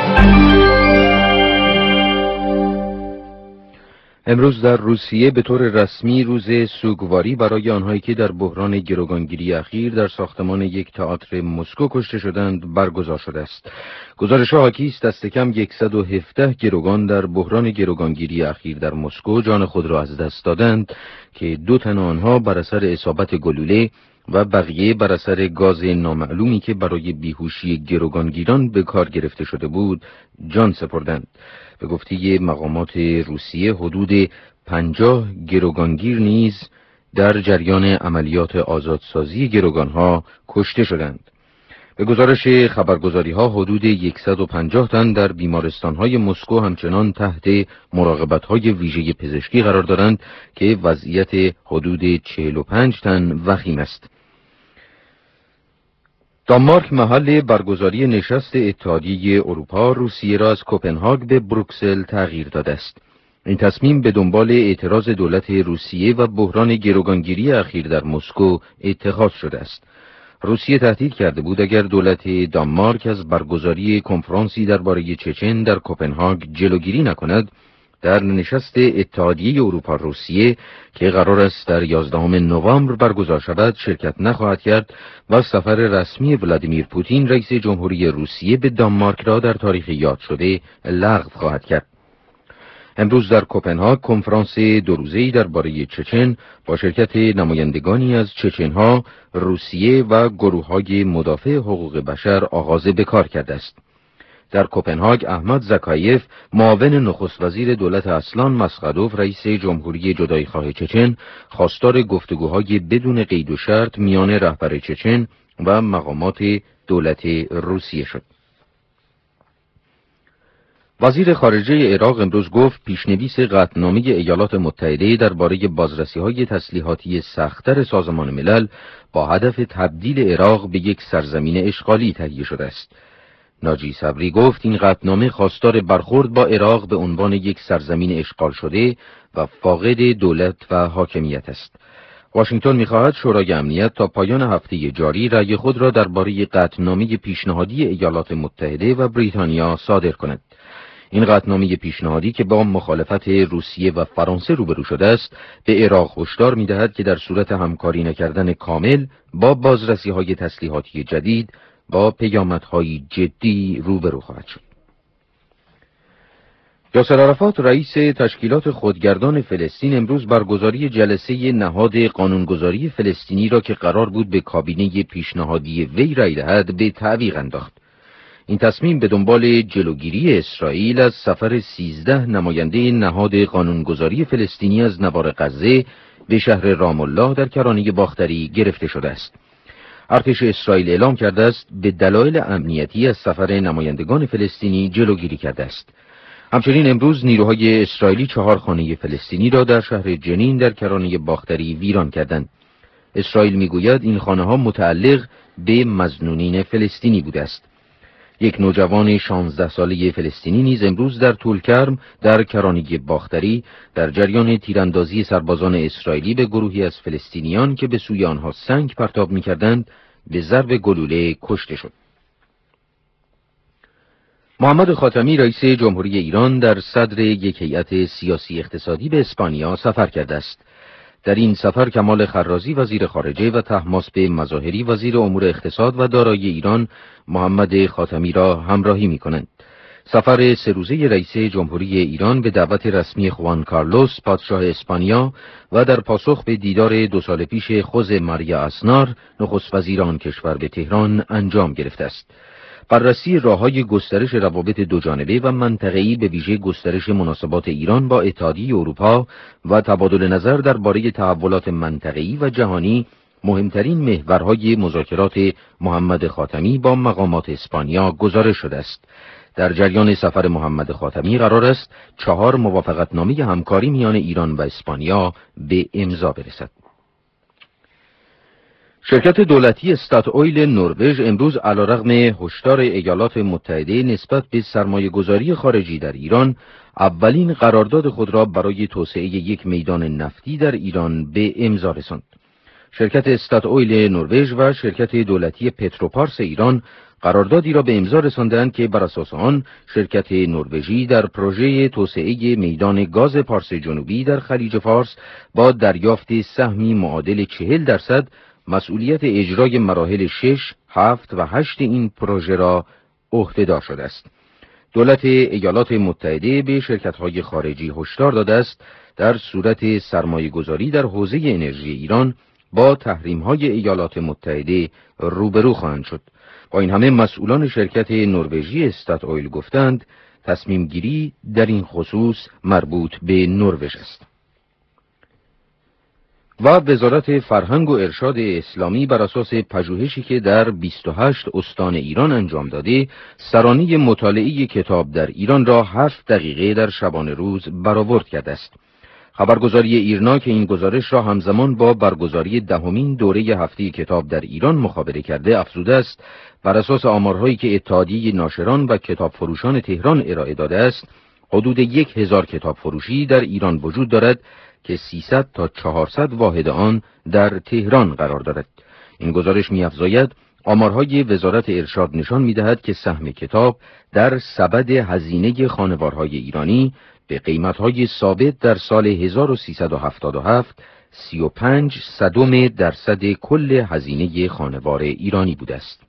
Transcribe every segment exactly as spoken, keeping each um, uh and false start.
امروز در روسیه به طور رسمی روز سوگواری برای آنهایی که در بحران گروگانگیری اخیر در ساختمان یک تئاتر مسکو کشته شدند برگزار شده است. گزارش‌ها حاکی است دست کم صد و هفده گروگان در بحران گروگانگیری اخیر در مسکو جان خود را از دست دادند که دو تن آنها بر اثر اصابت گلوله و بقیه بر اثر گاز نامعلومی که برای بیهوشی گروگانگیران به کار گرفته شده بود جان سپردند. به گفته مقامات روسیه حدود پنجاه گروگانگیر نیز در جریان عملیات آزادسازی گروگانها کشته شدند. به گزارش خبرگزاری‌ها حدود صد و پنجاه تن در بیمارستان‌های مسکو همچنان تحت مراقبت‌های ویژه پزشکی قرار دارند که وضعیت حدود چهل و پنج تن وخیم است. دانمارک محل برگزاری نشست اتحادیه اروپا روسیه را از کوپنهاگ به بروکسل تغییر داده است. این تصمیم به دنبال اعتراض دولت روسیه و بحران گروگانگیری اخیر در مسکو اتخاذ شده است. روسیه تهدید کرده بود اگر دولت دانمارک از برگزاری کنفرانسی درباره چچن در کوپنهاگ جلوگیری نکند، در نشست اتحادیه اروپا روسیه که قرار است در یازدهم نوامبر برگزار شود شرکت نخواهد کرد و سفر رسمی ولادیمیر پوتین رئیس جمهوری روسیه به دانمارک را در تاریخ یاد شده لغو خواهد کرد. امروز در کوپنهاگ کنفرانس دو روزه‌ای درباره چچن با شرکت نمایندگانی از چچن‌ها، روسیه و گروه‌های مدافع حقوق بشر آغاز به کار کرده است. در کوپنهاگ احمد زکایف معاون نخست وزیر دولت اسلان مسخدوف رئیس جمهوری جدایی‌خواه چچن خواستار گفتگوهای بدون قید و شرط میان رهبر چچن و مقامات دولت روسیه شد. وزیر خارجه عراق امروز گفت پیشنویس قطعنامه ایالات متحده درباره بازرسی‌های تسلیحاتی سخت‌تر سازمان ملل با هدف تبدیل عراق به یک سرزمین اشغالی تهیه شده است. ناجی صبری گفت این قطعنامه خواستار برخورد با عراق به عنوان یک سرزمین اشغال شده و فاقد دولت و حاکمیت است. واشنگتن می‌خواهد شورای امنیت تا پایان هفته جاری رأی خود را درباره قطعنامه پیشنهادی ایالات متحده و بریتانیا صادر کند. این قطعنامه پیشنهادی که با مخالفت روسیه و فرانسه روبرو شده است، به عراق هشدار می‌دهد که در صورت همکاری نکردن کامل با بازرسی‌های تسلیحاتی جدید با پیامدهای جدی روبرو خواهد شد. یاسر عرفات رئیس تشکیلات خودگردان فلسطین امروز برگزاری جلسه نهاد قانونگذاری فلسطینی را که قرار بود به کابینه پیشنهادی وی رأی دهد به تعویق انداخت. این تصمیم به دنبال جلوگیری اسرائیل از سفر سیزده نماینده نهاد قانونگذاری فلسطینی از نوار غزه به شهر رام الله در کرانه باختری گرفته شده است. ارتش اسرائیل اعلام کرده است به دلایل امنیتی از سفر نمایندگان فلسطینی جلوگیری کرده است. همچنین امروز نیروهای اسرائیلی چهار خانه فلسطینی را در شهر جنین در کرانه باختری ویران کردند. اسرائیل میگوید این خانه ها متعلق به مظنونین فلسطینی بوده است. یک نوجوان شانزده ساله فلسطینی نیز امروز در طولکرم در کرانه باختری در جریان تیراندازی سربازان اسرائیلی به گروهی از فلسطینیان که به سوی آنها سنگ پرتاب می‌کردند به ضرب گلوله کشته شد. محمد خاتمی رئیس جمهوری ایران در صدر یک هیئت سیاسی اقتصادی به اسپانیا سفر کرده است. در این سفر کمال خرازی وزیر خارجه و طهماسب مظاهری وزیر امور اقتصاد و دارایی ایران محمد خاتمی را همراهی می‌کنند. سفر سه روزه رئیس جمهوری ایران به دعوت رسمی خوان کارلوس پادشاه اسپانیا و در پاسخ به دیدار دو سال پیش خوز ماریا اسنار نخست وزیر آن کشور به تهران انجام گرفته است. بررسی راه‌های گسترش روابط دوجانبه و منطقه‌ای به ویژه گسترش مناسبات ایران با اتحادیه اروپا و تبادل نظر درباره تحولات منطقه‌ای و جهانی مهمترین محورهای مذاکرات محمد خاتمی با مقامات اسپانیا گزارش شده است. در جریان سفر محمد خاتمی قرار است چهار موافقتنامه همکاری میان ایران و اسپانیا به امضا برسد. شرکت دولتی استاتویل نروژ امروز علیرغم هشدار ایالات متحده نسبت به سرمایه‌گذاری خارجی در ایران، اولین قرارداد خود را برای توسعه یک میدان نفتی در ایران به امضا رساند. شرکت استاتویل نروژ و شرکت دولتی پتروپارس ایران قراردادی را به امضا رساندند که بر اساس آن شرکت نروژی در پروژه توسعه میدان گاز پارس جنوبی در خلیج فارس با دریافت سهمی معادل چهل درصد مسئولیت اجرای مراحل شش، هفت و هشت این پروژه را عهده‌دار شده است. دولت ایالات متحده به شرکت‌های خارجی هشدار داده است در صورت سرمایه‌گذاری در حوزه انرژی ایران با تحریم‌های ایالات متحده روبرو خواهند شد. با این همه مسئولان شرکت نروژی استات اویل گفتند تصمیم گیری در این خصوص مربوط به نروژ است. و وزارت فرهنگ و ارشاد اسلامی بر اساس پژوهشی که در بیست و هشت استان ایران انجام داده، سرانی مطالعه کتاب در ایران را هفت دقیقه در شبانه روز برآورد کرده است. خبرگزاری ایرنا که این گزارش را همزمان با برگزاری دهمین دوره هفته کتاب در ایران مخابره کرده افزوده است بر اساس آمارهایی که اتحادیه ناشران و کتاب فروشان تهران ارائه داده است، حدود یک هزار کتاب فروشی در ایران وجود دارد که سیصد تا چهارصد واحد آن در تهران قرار دارد. این گزارش می‌افزاید آمارهای وزارت ارشاد نشان می‌دهد که سهم کتاب در سبد هزینه خانوارهای ایرانی به قیمت‌های ثابت در سال هزار و سیصد و هفتاد و هفت سی و پنج صدم درصد کل هزینه خانوار ایرانی بوده است.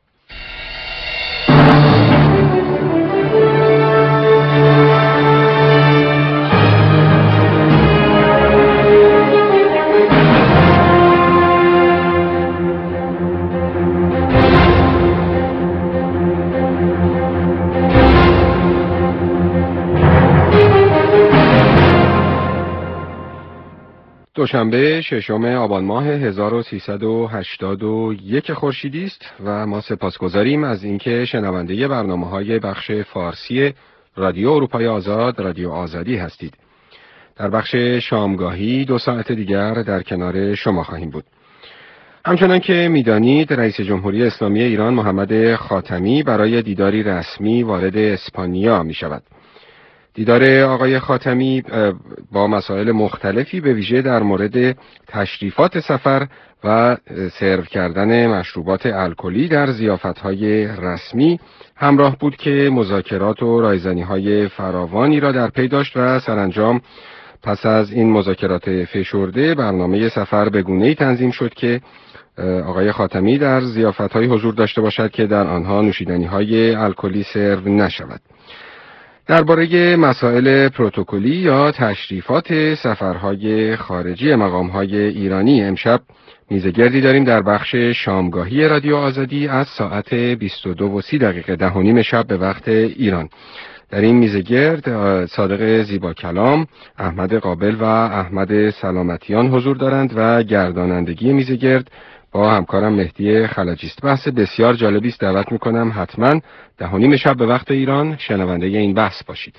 دوشنبه ششم آبان ماه هزار و سیصد و هشتاد و یک خورشیدی است و ما سپاسگزاریم از اینکه شنونده برنامه‌های بخش فارسی رادیو اروپای آزاد، رادیو آزادی هستید. در بخش شامگاهی دو ساعت دیگر در کنار شما خواهیم بود. همچنان که می‌دانید رئیس جمهوری اسلامی ایران محمد خاتمی برای دیداری رسمی وارد اسپانیا می‌شود. دیدار آقای خاتمی با مسائل مختلفی به ویژه در مورد تشریفات سفر و سرو کردن مشروبات الکلی در ضیافت‌های رسمی همراه بود که مذاکرات و رایزنی‌های فراوانی را در پی داشت و سرانجام پس از این مذاکرات فشرده برنامه سفر به گونه‌ای تنظیم شد که آقای خاتمی در ضیافت‌های حضور داشته باشد که در آنها نوشیدنی‌های الکلی سرو نشود. درباره مسائل پروتکلی یا تشریفات سفرهای خارجی مقامهای ایرانی امشب میزگردی داریم در بخش شامگاهی رادیو آزادی از ساعت بیست و دو و سی دقیقه ده و نیم شب به وقت ایران. در این میزگرد صادق زیبا کلام، احمد قابل و احمد سلامتیان حضور دارند و گردانندگی میزگرد با همکارم مهدی خلجی است. بحث بسیار جالبی است، دعوت میکنم حتما ده و نیم شب به وقت ایران شنونده این بحث باشید.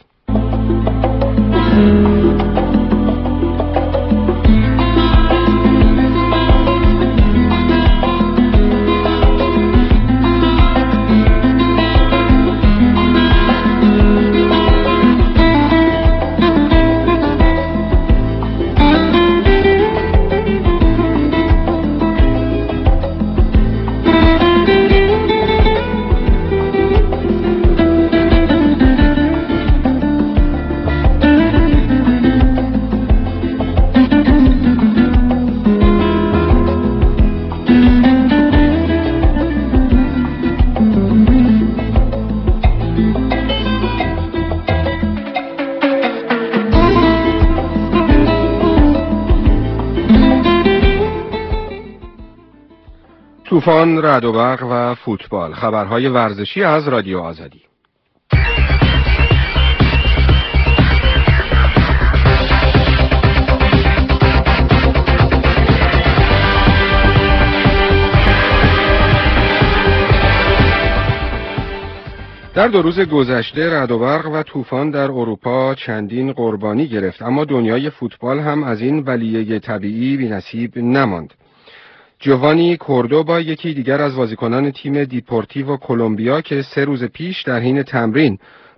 طوفان، رعد و برق و فوتبال، خبرهای ورزشی از رادیو آزادی. در دو روز گذشته رعد و برق و طوفان در اروپا چندین قربانی گرفت، اما دنیای فوتبال هم از این بلیه طبیعی بی‌نصیب نماند. جوانی کوردوبا یکی دیگر از بازیکنان تیم دیپورتیو کلمبیا که سه روز پیش در حین تمرین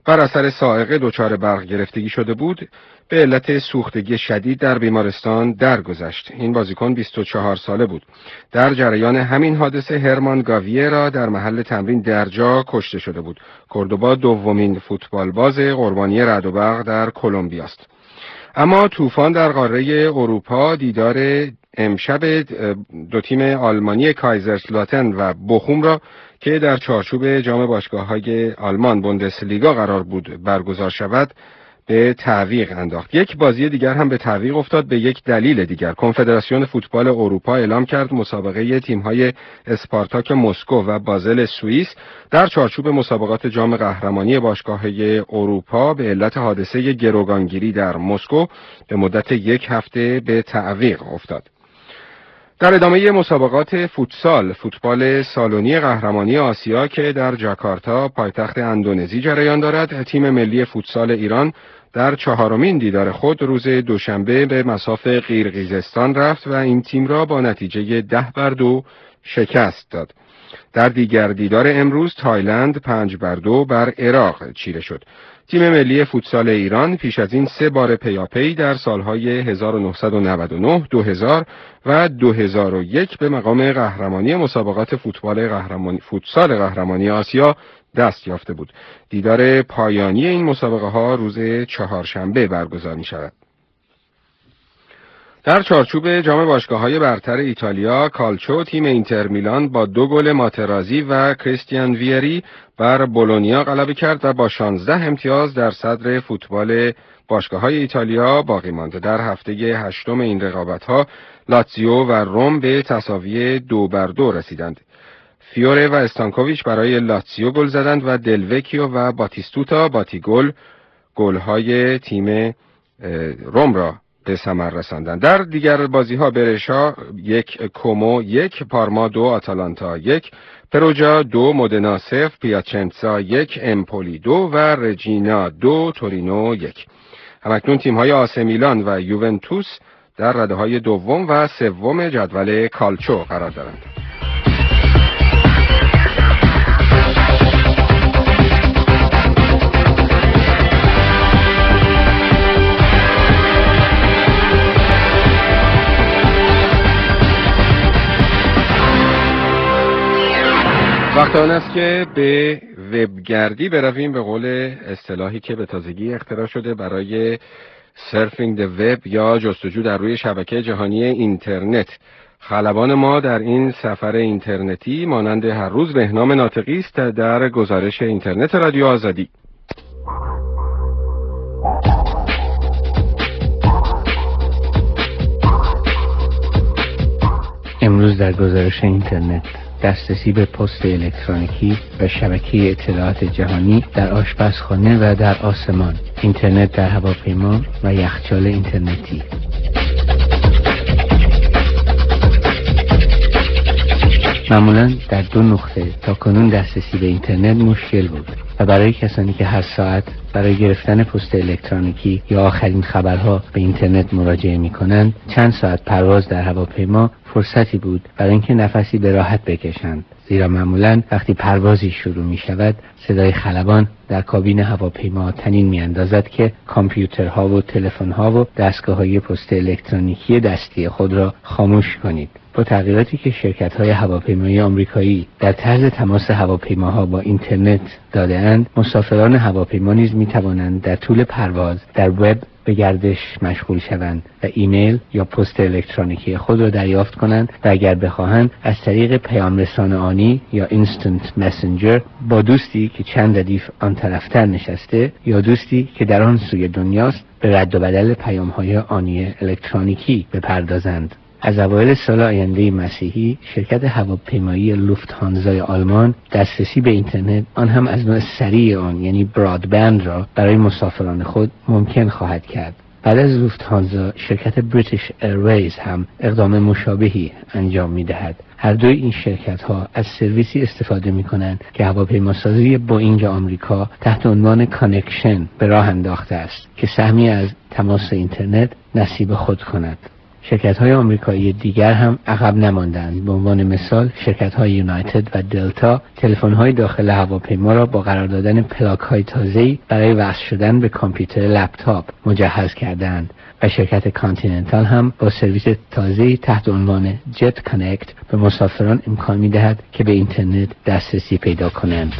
بر اثر صاعقه دچار برق گرفتگی شده بود، به علت سوختگی شدید در بیمارستان درگذشت. این بازیکن بیست و چهار ساله بود. در جریان همین حادثه هرمان گاویرا در محل تمرین درجا کشته شده بود. کوردوبا دومین فوتبالباز قربانی رعد و برق در کلمبیا است. اما طوفان در قاره اروپا دیدار امشب دو تیم آلمانی کایزرسلاتن و بوخوم را که در چارچوب جام باشگاه‌های آلمان بوندسلیگا قرار بود برگزار شود به تعویق انداخت. یک بازی دیگر هم به تعویق افتاد به یک دلیل دیگر. کنفدراسیون فوتبال اروپا اعلام کرد مسابقه تیم‌های اسپارتاک مسکو و بازل سوئیس در چارچوب مسابقات جام قهرمانی باشگاه‌های اروپا به علت حادثه گروگانگیری در مسکو به مدت یک هفته به تعویق افتاد. در ادامه مسابقات فوتسال، فوتبال سالنی قهرمانی آسیا که در جاکارتا پایتخت اندونزی جریان دارد، تیم ملی فوتسال ایران در چهارمین دیدار خود روز دوشنبه به مصاف قرقیزستان رفت و این تیم را با نتیجه ده بر دو شکست داد. در دیگر دیدار امروز تایلند پنج بر دو بر عراق چیره شد. تیم ملی فوتسال ایران پیش از این سه بار پیاپی در سالهای هزار و نهصد و نود و نه، دو هزار و دو هزار و یک به مقام قهرمانی مسابقات فوتبال قهرمانی فوتسال قهرمانی آسیا دست یافته بود. دیدار پایانی این مسابقه ها روز چهارشنبه برگزار می شود. در چارچوب جام باشگاه‌های برتر ایتالیا، کالچو تیم اینتر میلان با دو گل ماترازی و کریستیان ویری بر بولونیا غلبه کرد و با شانزده امتیاز در صدر فوتبال باشگاه‌های ایتالیا باقی ماند. در هفته هشتم این رقابت‌ها لاتزیو و روم به تساوی دو بر دو رسیدند. فیوره و استانکوویچ برای لاتزیو گل زدند و دلوکیو و باتیستوتا باتیگول گل‌های تیم روم را به ثمر رساندند. در دیگر بازی‌ها برشا یک، کومو یک، پارما دو، آتالانتا یک، پروجا دو، مودنا صفر، پیاچنتزا یک، امپولی دو و رجینا دو، تورینو یک. همکنون تیم‌های آسه میلان و یوونتوس در رده‌های دوم و سوم جدول کالچو قرار دارند. وقت آن است که به وبگردی برویم، به قول اصطلاحی که به تازگی اختراع شده برای سرفینگ د وب یا جستجو در روی شبکه جهانی اینترنت. خلبان ما در این سفر اینترنتی مانند هر روز بهنام ناطقی است در گزارش اینترنت رادیو آزادی. امروز در گزارش اینترنت دسترسی به پست الکترونیکی و شبکه اطلاعات جهانی در آشپزخانه و در آسمان، اینترنت در هواپیما و یخچال اینترنتی. معمولاً در دو نقطه تا کنون دسترسی به اینترنت مشکل بود و برای کسانی که هر ساعت برای گرفتن پست الکترونیکی یا آخرین خبرها به اینترنت مراجعه می‌کنند، چند ساعت پرواز در هواپیما فرصتی بود برای اینکه نفسی به راحت بکشند، زیرا معمولاً وقتی پروازی شروع می‌شود صدای خلبان در کابین هواپیما طنین می‌اندازد که کامپیوترها و تلفن‌ها و دستگاه‌های پست الکترونیکی دستی خود را خاموش کنید. با تغییراتی که شرکت‌های هواپیمایی آمریکایی در طرز تماس هواپیماها با اینترنت داده‌اند، مسافران هواپیما نیز می‌توانند در طول پرواز در وب به گردش مشغول شوند و ایمیل یا پست الکترونیکی خود را دریافت کنند و اگر بخواهند از طریق پیام رسان آنی یا اینستنت مسنجر با دوستی که چند ردیف آن طرفتر نشسته یا دوستی که در آن سوی دنیاست به رد و بدل پیام‌های آنی الکترونیکی بپردازند. از اوایل سال آینده مسیحی شرکت هواپیمایی لوفتهانزای آلمان دسترسی به اینترنت، آن هم از نوع سریع آن یعنی برادبند را برای مسافران خود ممکن خواهد کرد. بعد از لوفتهانزا شرکت بریتیش ایرویز هم اقدام مشابهی انجام می‌دهد. هر دوی این شرکت‌ها از سرویسی استفاده می‌کنند که هواپیماسازی بوئینگ آمریکا تحت عنوان کانکشن به راه انداخته است که سهمی از تماس اینترنت نصیب خود کند. شرکت‌های آمریکایی دیگر هم عقب نماندند. به عنوان مثال شرکت‌های یونایتد و دلتا تلفن‌های داخل هواپیما را با قرار دادن پلاک‌های تازه‌ای برای وصل شدن به کامپیوتر لپتاپ مجهز کردند و شرکت کانتیننتال هم با سرویس تازه‌ای تحت عنوان جت کانکت به مسافران امکان می‌دهد که به اینترنت دسترسی پیدا کنند.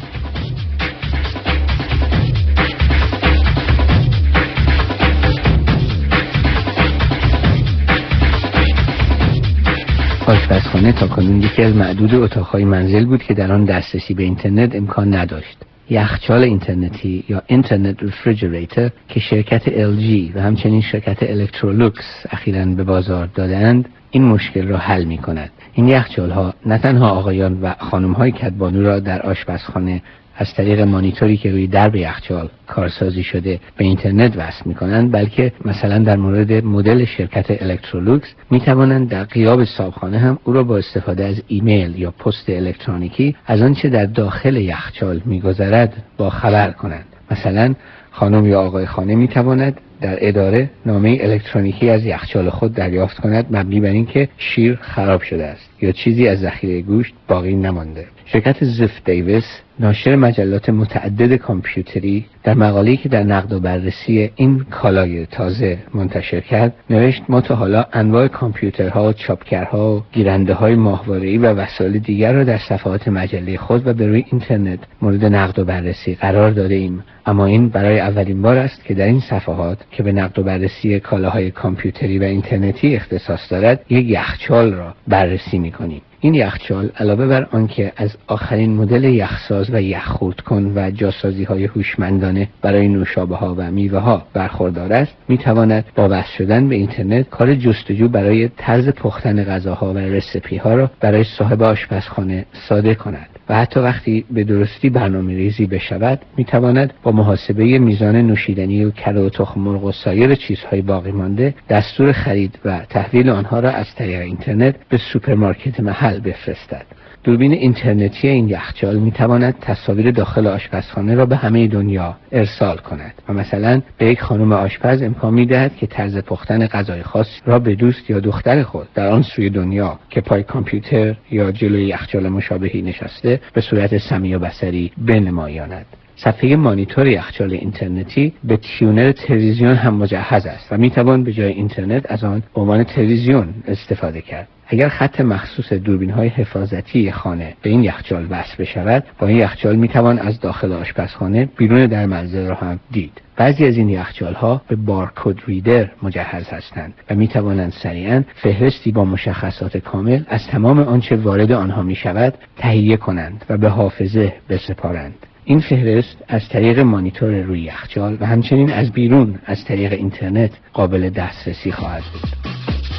آشپزخانه تاکنون یکی از معدود اتاق‌های منزل بود که در آن دسترسی به اینترنت امکان نداشت. یخچال اینترنتی یا اینترنت رفریجریتور که شرکت ال جی و همچنین شرکت الکترولوکس اخیراً به بازار دادند این مشکل را حل می کند. این یخچال‌ها نه تنها آقایان و خانم‌های کدبانو را در آشپزخانه از طریق مانیتوری که روی درب یخچال کارسازی شده به اینترنت وصل می‌کنند، بلکه مثلا در مورد مدل شرکت الکترولوکس می‌توانند در غیاب صاحبخانه هم او را با استفاده از ایمیل یا پست الکترونیکی از آنچه در داخل یخچال می‌گذرد با خبر کنند. مثلا خانم یا آقای خانه می‌تواند در اداره نامه الکترونیکی از یخچال خود دریافت کند مبنی بر اینکه شیر خراب شده است یا چیزی از ذخیره گوشت باقی نمانده. شرکت زف دیویس ناشر مجلات متعدد کامپیوتری در مقاله‌ای که در نقد و بررسی این کالای تازه منتشر کرد نوشت ما تا حالا انواع کامپیوترها، چاپگرها و گیرنده‌های ماهواره‌ای و وسایل دیگر را در صفحات مجله خود و به روی اینترنت مورد نقد و بررسی قرار داده ایم، اما این برای اولین بار است که در این صفحات که به نقد و بررسی کالاهای کامپیوتری و اینترنتی اختصاص دارد یک یخچال را بررسی می‌کنیم. این یخچال علاوه بر آنکه از آخرین مدل یخساز و یخخوردکن و جاسازی‌های هوشمندانه برای نوشابه‌ها و میوه‌ها برخوردار است، می‌تواند با وصل شدن به اینترنت کار جستجو برای طرز پختن غذاها و رسیپی‌ها را برای صاحب آشپزخانه ساده کند و حتی وقتی به درستی برنامه‌ریزی بشود می‌تواند با محاسبه میزان نوشیدنی و کره و تخم مرغ و سایر چیزهای باقی مانده دستور خرید و تحویل آنها را از طریق اینترنت به سوپرمارکت محل بفرستد. دوربین اینترنتی این یخچال می‌تواند تصاویر داخل آشپزخانه را به همه دنیا ارسال کند و مثلا به یک خانم آشپز امکان می‌دهد که طرز پختن غذای خاص را به دوست یا دختر خود در آن سوی دنیا که پای کامپیوتر یا جلوی یخچال مشابهی نشسته به صورت سمی و بصری بنمایاند. صفحه مانیتور یخچال اینترنتی به تیونر تلویزیون هم مجهز است و میتوان به جای اینترنت از آن به عنوان تلویزیون استفاده کرد. اگر خط مخصوص دوربین‌های حفاظتی خانه به این یخچال وصل بشود، با این یخچال میتوان از داخل آشپزخانه بیرون در منزل را هم دید. بعضی از این یخچال‌ها به بارکد ریدر مجهز هستند و میتوانند سریعاً فهرستی با مشخصات کامل از تمام آنچه وارد آنها میشود تهیه کنند و به حافظه بسپارند. این فهرست از طریق مانیتور روی یخچال و همچنین از بیرون از طریق اینترنت قابل دسترسی خواهد بود.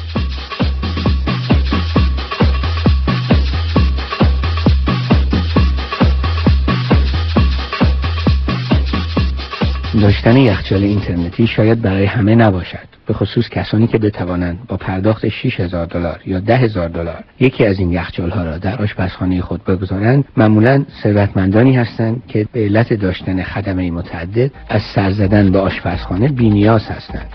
داشتن یخچال اینترنتی شاید برای همه نباشد، به خصوص کسانی که بتوانند با پرداخت شش هزار دلار یا ده هزار دلار یکی از این یخچال‌ها را در آشپزخانه خود بگذارند. معمولاً ثروتمندانی هستند که به علت داشتن خدمه متعدد از سر زدن به آشپزخانه بی‌نیاز هستند.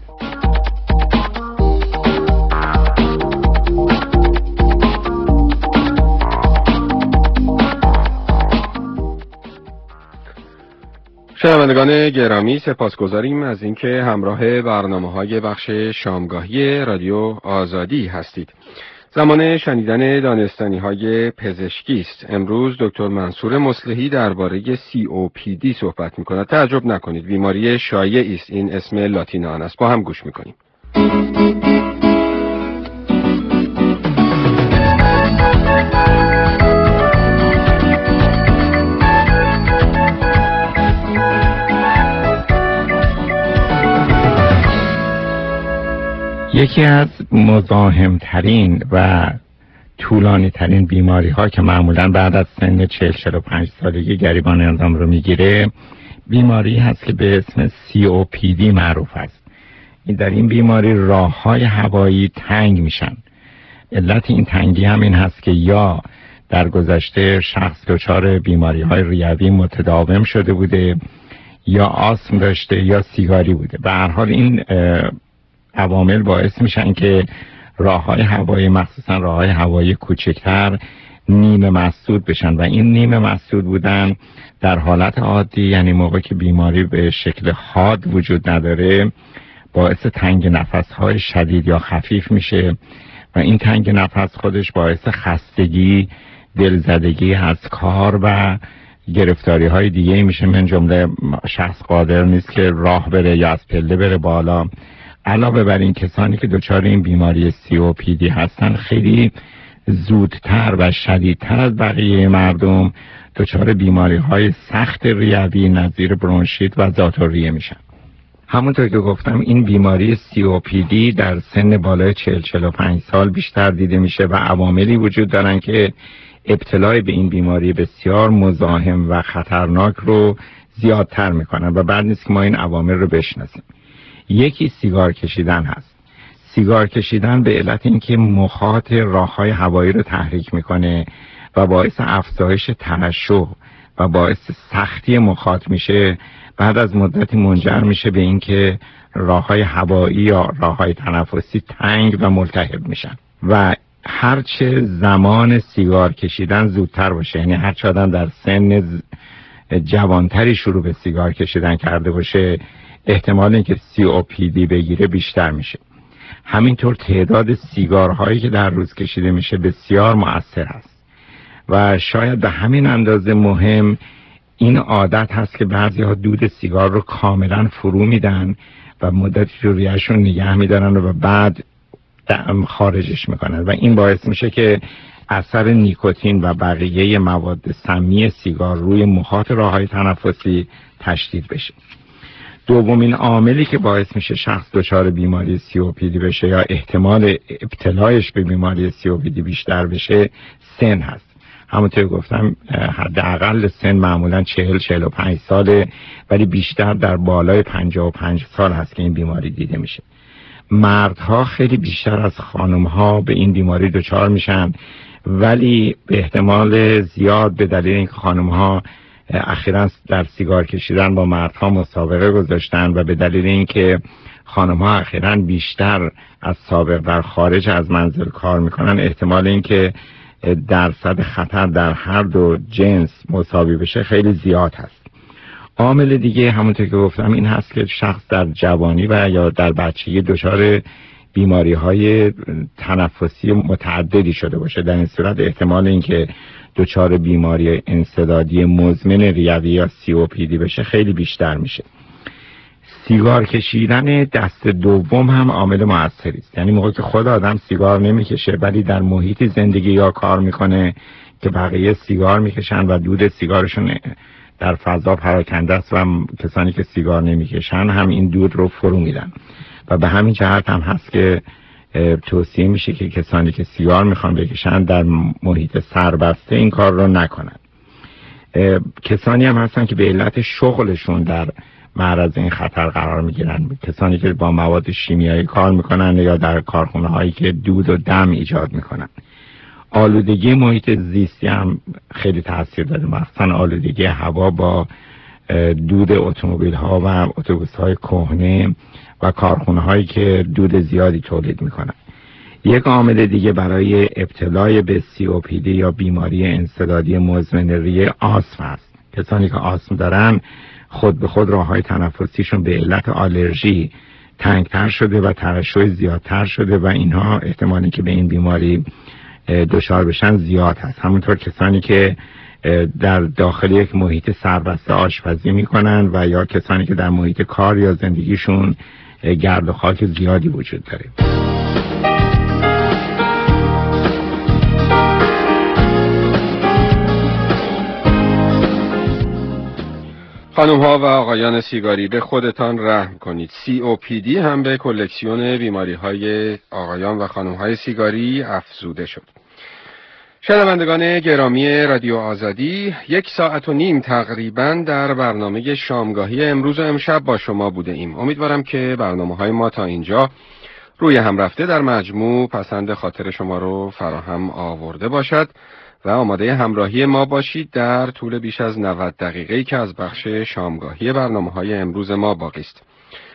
شنوندگان گرامی، سپاسگزاریم از اینکه همراه برنامه‌های بخش شامگاهی رادیو آزادی هستید. زمان شنیدن دانستنی‌های پزشکی است. امروز دکتر منصور مصلحی درباره سی او پی دی صحبت می‌کند. تعجب نکنید، بیماری شایعی است. این اسم لاتین آن است. با هم گوش می‌کنیم. یکی از مزاحمترین و طولانی ترین بیماری ها که معمولا بعد از سن چهل چهل و پنج سالگی گریبان اندام رو میگیره بیماری هست که به اسم سی او پی دی معروف است. این در این بیماری راه های هوایی تنگ میشن. علت این تنگی هم این هست که یا در گذشته شخص دچار بیماری های ریوی متداوم شده بوده یا آسم داشته یا سیگاری بوده. به هر حال این عوامل باعث میشن که راههای هوایی مخصوصا راههای هوایی کوچکتر نیمه مسدود بشن و این نیمه مسدود بودن در حالت عادی، یعنی موقع که بیماری به شکل حاد وجود نداره، باعث تنگ نفس‌های شدید یا خفیف میشه و این تنگ نفس خودش باعث خستگی، دلزدگی از کار و گرفتاری های دیگه میشه. من جمله شخص قادر نیست که راه بره یا از پله بره بالا. علاوه بر این کسانی که دچار این بیماری سی او پی دی هستن خیلی زودتر و شدیدتر از بقیه مردم دچار بیماری های سخت ریوی نظیر برونشیت و ذات‌الریه میشن. همونطور که گفتم این بیماری سی او پی دی در سن بالای چهل چهل و پنج سال بیشتر دیده میشه و عواملی وجود دارن که ابتلای به این بیماری بسیار مزاحم و خطرناک رو زیادتر میکنن و بعد نیست که ما این عوامل رو بشناسیم. یکی سیگار کشیدن هست. سیگار کشیدن به علت اینکه مخاط راههای هوایی رو تحریک میکنه و باعث افزایش ترشح و باعث سختی مخاط میشه، بعد از مدتی منجر میشه به اینکه راههای هوایی یا راههای تنفسی تنگ و ملتهب میشن و هرچه زمان سیگار کشیدن زودتر باشه، یعنی هرچه آدم در سن جوانتری شروع به سیگار کشیدن کرده باشه، احتمال اینکه سی او پی دی بگیره بیشتر میشه. همینطور تعداد سیگارهایی که در روز کشیده میشه بسیار مؤثر هست و شاید به همین اندازه مهم این عادت هست که بعضی ها دود سیگار رو کاملا فرو میدن و مدتی رو ریهشون نگه میدارن و بعد خارجش میکنن و این باعث میشه که اثر نیکوتین و بقیه مواد سمی سیگار روی مخاط راههای تنفسی تشدید بشه. دومین عاملی که باعث میشه شخص دچار بیماری سی او پی دی بشه یا احتمال ابتلایش به بیماری سی او پی دی بیشتر بشه سن هست. همونطور گفتم حداقل سن معمولا چهل چهل و پنج ساله، ولی بیشتر در بالای پنجاه و پنج سال هست که این بیماری دیده میشه. مردها خیلی بیشتر از خانمها به این بیماری دچار میشن، ولی به احتمال زیاد به دلیل اینکه خانمها اخیراً در سیگار کشیدن با مردها مسابقه گذاشتن و به دلیل اینکه خانمها اخیراً بیشتر از سابق در خارج از منزل کار میکنن، احتمال اینکه درصد خطر در هر دو جنس مساوی بشه خیلی زیاد هست. عامل دیگه همونطور که گفتم این هست که شخص در جوانی و یا در بچگی دچار بیماری های تنفسی متعددی شده باشه. در این صورت احتمال اینکه دچار بیماری انسدادی مزمن ریوی یا سی او پی دی بشه خیلی بیشتر میشه. سیگار کشیدن دست دوم هم عامل موثری است. یعنی موقعی که خود آدم سیگار نمیکشه ولی در محیطی زندگی یا کار میکنه که بقیه سیگار میکشن و دود سیگارشون در فضا پراکنده است و کسانی که سیگار نمیکشن هم این دود رو فرو میدن و به همین جهت هم هست که توصیه میشه که کسانی که سیگار میخوان بکشن در محیط سربسته این کار رو نکنن. کسانی هم هستن که به علت شغلشون در معرض این خطر قرار میگیرن، کسانی که با مواد شیمیایی کار میکنن یا در کارخونه هایی که دود و دم ایجاد میکنن. آلودگی محیط زیستی هم خیلی تاثیر داره، مثلا آلودگی هوا با دود اتومبیل ها و اتوبوس های کهنه و کارخونه هایی که دود زیادی تولید میکنن. یک عامل دیگه برای ابتلای به سی او پی دی یا بیماری انسدادی مزمن ریه آسم است. کسانی که آسم دارن خود به خود راههای تنفسیشون به علت آلرژی تنگتر شده و ترشح زیادتر شده و اینها احتمالی که به این بیماری دچار بشن زیاد هست. همونطور کسانی که در داخل یک محیط سربسته آشپزی میکنن و یا کسانی که در محیط کار یا زندگیشون گرد و خاک زیادی وجود داره. خانم ها و آقایان سیگاری، به خودتان رحم کنید. سی او پی دی هم به کلکسیون بیماری های آقایان و خانم های سیگاری افزوده شد. شنوندگان گرامی رادیو آزادی، یک ساعت و نیم تقریبا در برنامه شامگاهی امروز و امشب با شما بوده ایم. امیدوارم که برنامه های ما تا اینجا روی هم رفته در مجموع پسند خاطر شما رو فراهم آورده باشد و آماده همراهی ما باشید در طول بیش از نود دقیقه‌ای که از بخش شامگاهی برنامه های امروز ما باقی است.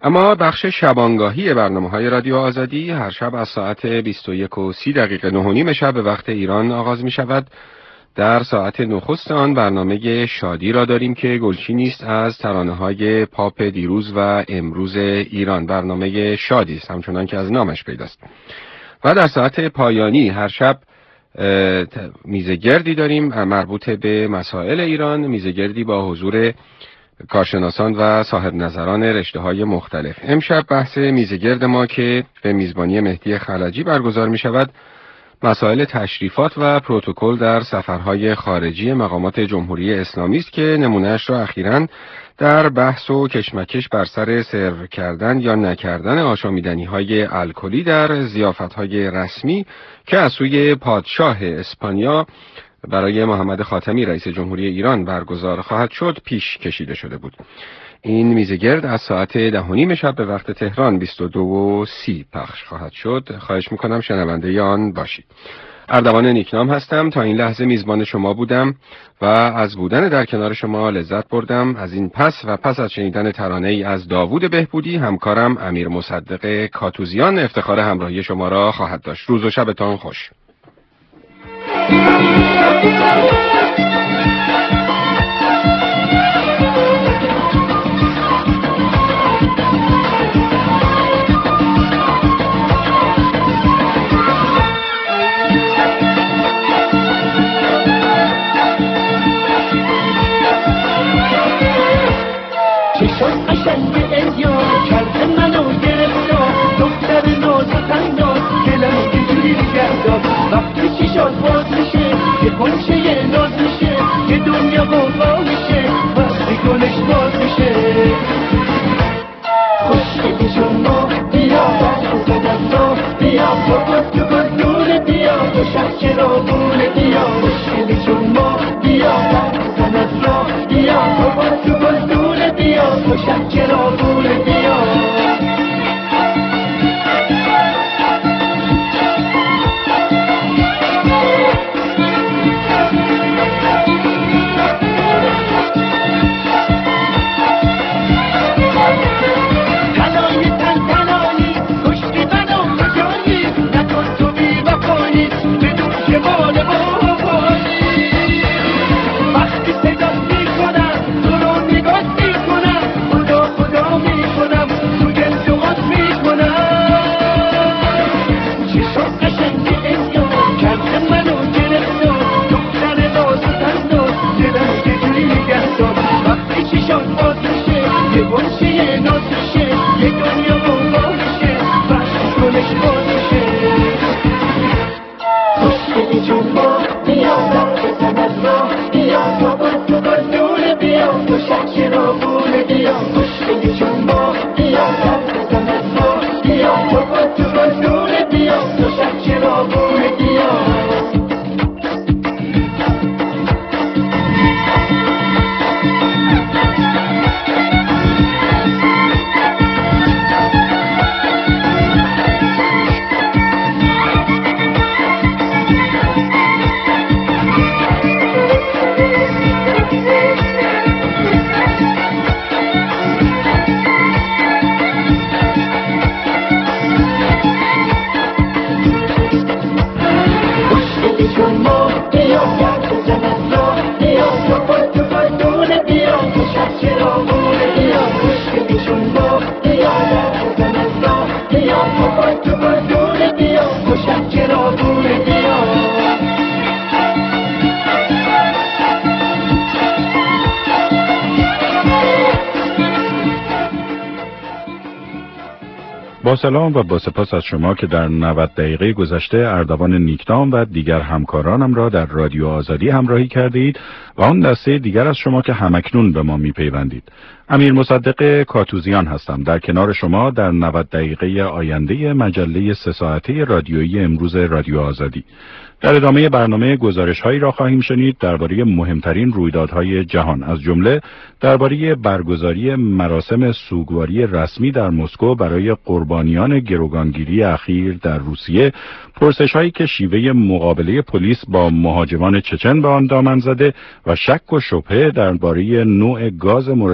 اما بخش شبانگاهی برنامه‌های رادیو آزادی هر شب از ساعت بیست و یک و سی دقیقه نه و نیم شب به وقت ایران آغاز می شود. در ساعت نخست آن برنامه شادی را داریم که گلچینی است از ترانه‌های پاپ دیروز و امروز ایران. برنامه شادی است همچنان که از نامش پیداست. و در ساعت پایانی هر شب میزگردی داریم مربوط به مسائل ایران، میزگردی با حضور کارشناسان و صاحب نظران رشته‌های مختلف. امشب بحث میزگرد ما که به میزبانی مهدی خلجی برگزار می شود مسائل تشریفات و پروتکل در سفرهای خارجی مقامات جمهوری اسلامی است که نمونهش را اخیراً در بحث و کشمکش بر سر سرو کردن یا نکردن آشامیدنی‌های الکلی در ضیافت‌های رسمی که از سوی پادشاه اسپانیا برای محمد خاتمی رئیس جمهوری ایران برگزار خواهد شد پیش کشیده شده بود. این میزگرد از ساعت ده و نیم شب به وقت تهران بیست و دو و سی پخش خواهد شد. خواهش میکنم شنونده آن باشید. اردوان نیکنام هستم. تا این لحظه میزبان شما بودم و از بودن در کنار شما لذت بردم. از این پس و پس از شنیدن ترانه ای از داوود بهبودی همکارم امیر مصدق کاتوزیان افتخار همراهی شما را خواهد داشت. روز و شبتان خوش. وقتی چی شد باز میشه یه کنشه یه ناز میشه یه دنیا بابا میشه وقتی گلش باز میشه خوشگلی شما بیا دست زدن بیا بابا تو گل بیا تو شک را بونه بیا خوشگلی شما بیا دست زدن بیا بابا تو گل بیا تو شک را بونه بیا با سلام و با سپاس از شما که در نود دقیقه گذشته اردوان نیکنام و دیگر همکارانم را در رادیو آزادی همراهی کردید و آن دسته دیگر از شما که همکنون به ما میپیوندید. امیر مصدق کاتوزیان هستم در کنار شما در نود دقیقه آینده مجله سه ساعته رادیویی امروز رادیو آزادی. در ادامه برنامه گزارش‌هایی را خواهیم شنید درباره مهمترین رویدادهای جهان، از جمله درباره برگزاری مراسم سوگواری رسمی در مسکو برای قربانیان گروگانگیری اخیر در روسیه، پرسش‌هایی که شیوه مقابله پلیس با مهاجمان چچن به آن دامن زده و شک و شبهه درباره نوع گاز مورد استفاده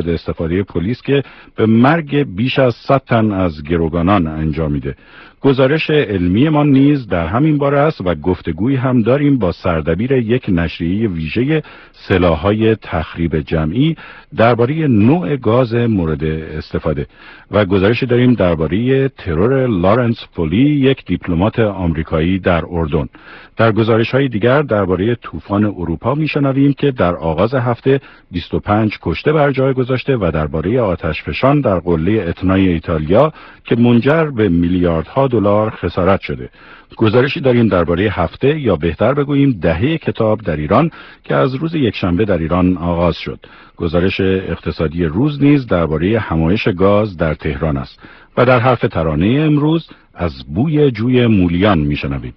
استفاده پلیس که به مرگ بیش از صد تن از گروگانان انجام میده. گزارش علمی ما نیز در همین باره است و گفتگویی هم داریم با سردبیر یک نشریه ویژه سلاح‌های تخریب جمعی درباره نوع گاز مورد استفاده و گزارشی داریم درباره ترور لارنس پولی، یک دیپلمات آمریکایی در اردن. در گزارش‌های دیگر درباره طوفان اروپا می‌شنویم که در آغاز هفته بیست و پنج کشته بر جای گذاشته و درباره آتشفشان در قله اتنای ایتالیا که منجر به میلیاردها دلار خسارت شده. گزارشی داریم درباره هفته یا بهتر بگوییم دهه کتاب در ایران که از روز یکشنبه در ایران آغاز شد. گزارش اقتصادی روز نیز درباره همایش گاز در تهران است و در حرف ترانه امروز از بوی جوی مولیان میشنویم.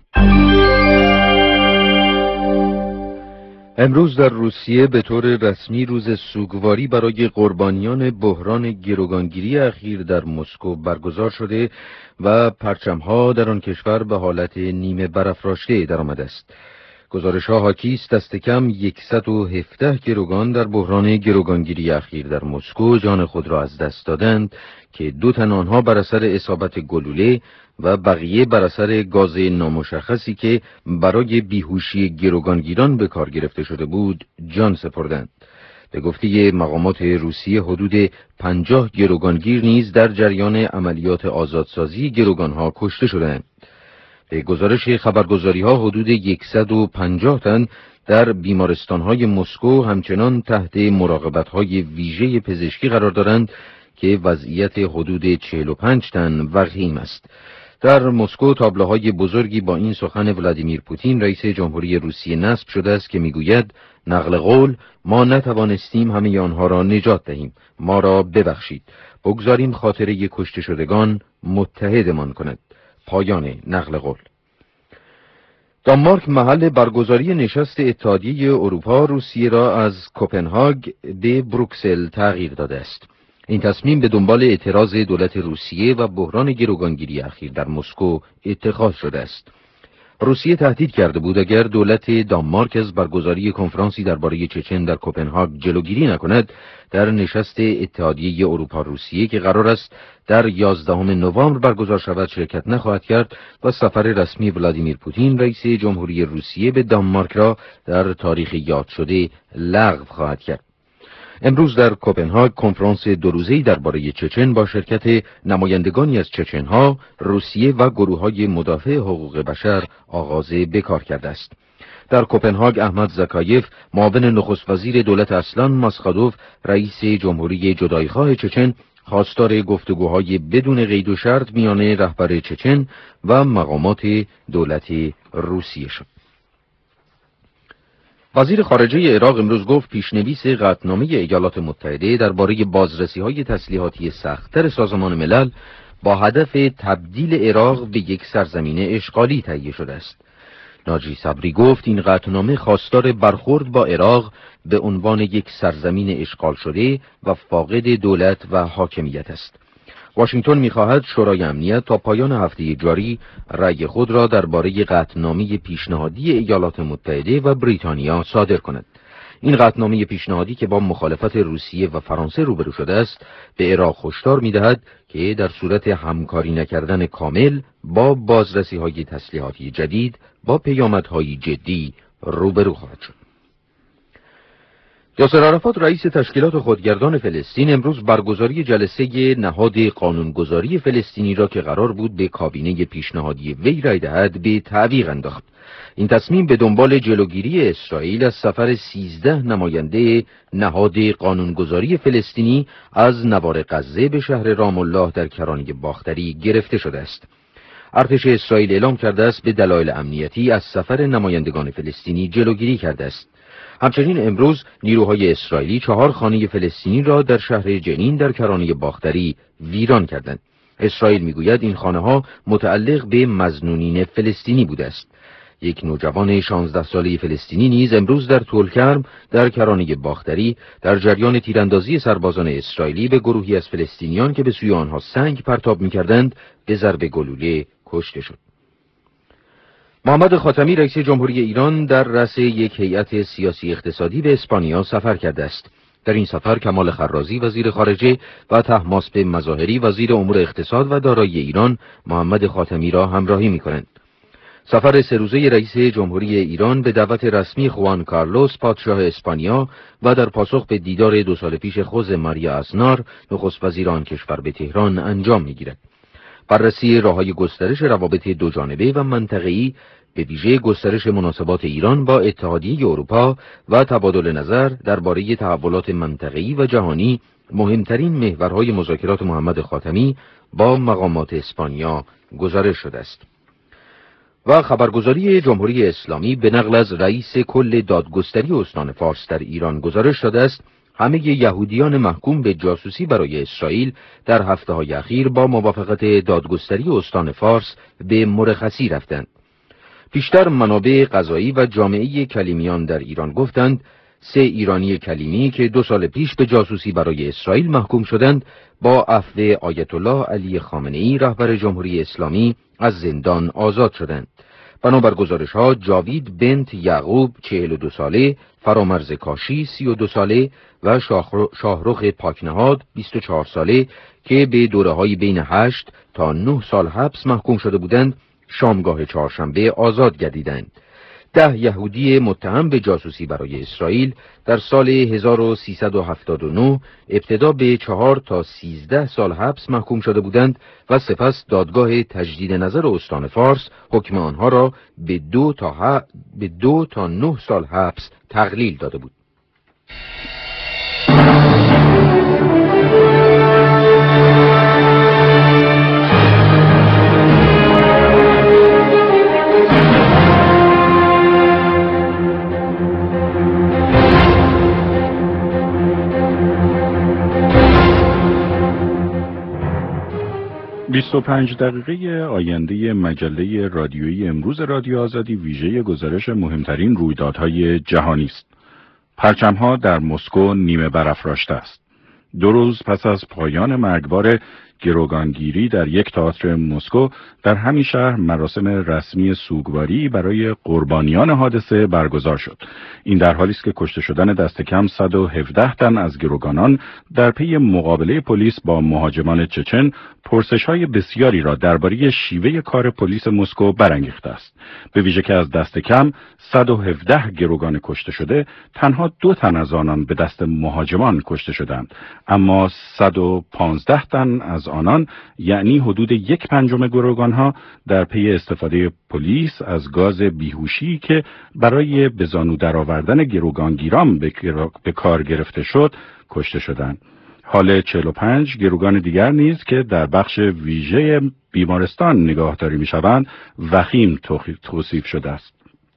امروز در روسیه به طور رسمی روز سوگواری برای قربانیان بحران گروگانگیری اخیر در مسکو برگزار شده و پرچم‌ها در آن کشور به حالت نیمه برافراشته درآمده است. گزارش‌ها حاکی است دست کم صد و هفده گروگان در بحران گروگانگیری اخیر در مسکو جان خود را از دست دادند که دو تن آنها بر اثر اصابت گلوله و بقیه بر اثر گاز نامشخصی که برای بیهوشی گروگانگیران به کار گرفته شده بود جان سپردند. به گفته مقامات روسیه حدود پنجاه گروگانگیر نیز در جریان عملیات آزادسازی گروگانها کشته شدند. به گزارش خبرگزاری‌ها حدود صد و پنجاه تن در بیمارستان‌های مسکو همچنان تحت مراقبت‌های ویژه پزشکی قرار دارند که وضعیت حدود چهل و پنج تن وخیم است. در مسکو تابلوهای بزرگی با این سخن ولادیمیر پوتین رئیس جمهوری روسیه نصب شده است که میگوید نقل قول ما نتوانستیم همه آنها را نجات دهیم، ما را ببخشید، بگذاریم خاطره کشته شدگان متحدمان کند. پایان نقل قول. دانمارک محل برگزاری نشست اتحادیه اروپا روسیه را از کوپنهاگ به بروکسل تغییر داده است. این تصمیم به دنبال اعتراض دولت روسیه و بحران گروگانگیری اخیر در مسکو اتخاذ شده است. روسیه تهدید کرده بود اگر دولت دانمارک از برگزاری کنفرانسی درباره چچن در کوپنهاگ جلوگیری نکند، در نشست اتحادیه اروپا روسیه که قرار است در یازدهم نوامبر برگزار شود شرکت نخواهد کرد و سفر رسمی ولادیمیر پوتین رئیس جمهوری روسیه به دانمارک را در تاریخ یاد شده لغو خواهد کرد. امروز در کوپنهاگ کنفرانس دو روزه‌ای درباره چچن با شرکت نمایندگانی از چچن‌ها، روسیه و گروه‌های مدافع حقوق بشر آغاز به کار کرده است. در کوپنهاگ احمد زاکایف، معاون نخست وزیر دولت اسلان ماسخادوف، رئیس جمهوری جدایی‌خواه چچن، خواستار گفتگوهای بدون قید و شرط میان رهبر چچن و مقامات دولت روسیه شد. وزیر خارجه عراق امروز گفت پیشنویس قطعنامه ایالات متحده درباره بازرسی‌های تسلیحاتی سخت‌تر سازمان ملل با هدف تبدیل عراق به یک سرزمین اشغالی تهیه شده است. ناجی صبری گفت این قطعنامه خواستار برخورد با عراق به عنوان یک سرزمین اشغال شده و فاقد دولت و حاکمیت است. واشنگتن می‌خواهد شورای امنیت تا پایان هفته جاری رأی خود را درباره قطعنامه پیشنهادی ایالات متحده و بریتانیا صادر کند. این قطعنامه پیشنهادی که با مخالفت روسیه و فرانسه روبرو شده است، به عراق هشدار می‌دهد که در صورت همکاری نکردن کامل با بازرسی‌های تسلیحاتی جدید با پیامدهای جدی روبرو خواهد شد. یاسر عرفات رئیس تشکیلات خودگردان فلسطین امروز برگزاری جلسه نهاد قانونگذاری فلسطینی را که قرار بود به کابینه پیشنهادی وی رای دهد به تعویق انداخت. این تصمیم به دنبال جلوگیری اسرائیل از سفر سیزده نماینده نهاد قانونگذاری فلسطینی از نوار غزه به شهر رام الله در کرانه باختری گرفته شده است. ارتش اسرائیل اعلام کرده است به دلایل امنیتی از سفر نمایندگان فلسطینی جلوگیری کرده است. همچنین امروز نیروهای اسرائیلی چهار خانه فلسطینی را در شهر جنین در کرانه باختری ویران کردند. اسرائیل میگوید این خانه ها متعلق به مظنونین فلسطینی بوده است. یک نوجوان شانزده ساله فلسطینی نیز امروز در طولکرم در کرانه باختری در جریان تیراندازی سربازان اسرائیلی به گروهی از فلسطینیان که به سوی آنها سنگ پرتاب می‌کردند به ضرب گلوله کشته شد. محمد خاتمی رئیس جمهوری ایران در رأس یک هیئت سیاسی اقتصادی به اسپانیا سفر کرده است. در این سفر کمال خرازی وزیر خارجه و طهماسب مظاهری وزیر امور اقتصاد و دارایی ایران محمد خاتمی را همراهی می‌کنند. سفر سه روزه رئیس جمهوری ایران به دعوت رسمی خوان کارلوس پادشاه اسپانیا و در پاسخ به دیدار دو سال پیش خوز ماریا ازنار نخست وزیر آن کشور به تهران انجام می‌گیرد. بررسی راه‌های گسترش روابط دو جانبه و منطقه‌ای، به ویژه گسترش مناسبات ایران با اتحادیه اروپا و تبادل نظر درباره تحولات منطقه‌ای و جهانی، مهمترین محورهای مذاکرات محمد خاتمی با مقامات اسپانیا گزارش شده است. و خبرگزاری جمهوری اسلامی به نقل از رئیس کل دادگستری استان فارس در ایران گزارش داده است همه یهودیان محکوم به جاسوسی برای اسرائیل در هفته‌های اخیر با موافقت دادگستری استان فارس به مرخصی رفتند. پیشتر منابع قضایی و جامعه کلیمیان در ایران گفتند سه ایرانی کلیمی که دو سال پیش به جاسوسی برای اسرائیل محکوم شدند با عفو آیت الله علی خامنه‌ای رهبر جمهوری اسلامی از زندان آزاد شدند. بنابر گزارش‌ها جاوید بنت یعقوب چهل و دو ساله، فرامرز کاشی سی و دو ساله و شاهرخ پاکنهاد بیست و چهار ساله که به دوره‌های بین هشت تا نه سال حبس محکوم شده بودند، شامگاه چهارشنبه آزاد گردیدند. ده یهودی متهم به جاسوسی برای اسرائیل در سال هزار و سیصد و هفتاد و نه ابتدا به چهار تا سیزده سال حبس محکوم شده بودند و سپس دادگاه تجدید نظر استان فارس حکم آنها را به دو تا ه... به دو تا نه سال حبس تقلیل داده بود. بیست و پنج دقیقه آینده مجله رادیویی امروز رادیو آزادی ویژه گزارش مهمترین رویدادهای جهانی است. پرچم‌ها در مسکو نیمه برافراشته است. دو روز پس از پایان مرگبار گروگانگیری در یک تئاتر مسکو، در همین شهر مراسم رسمی سوگواری برای قربانیان حادثه برگزار شد. این در حالی است که کشته شدن دست کم صد و هفده تن از گروگانان در پی مقابله پلیس با مهاجمان چچن پرسش‌های بسیاری را درباره شیوه کار پلیس مسکو برانگیخته است. به ویژه که از دست کم صد و هفده گروگان کشته شده، تنها دو تن از آنان به دست مهاجمان کشته شدند، اما صد و پانزده تن از آنان، یعنی حدود یک پنجم گروگانها، در پی استفاده پلیس از گاز بیهوشی که برای به زانو درآوردن گروگانگیران به, به کار گرفته شد کشته شدند. حال چهل و پنج گروگان دیگر نیز که در بخش ویژه بیمارستان نگاهداری می‌شوند وخیم توصیف شده است.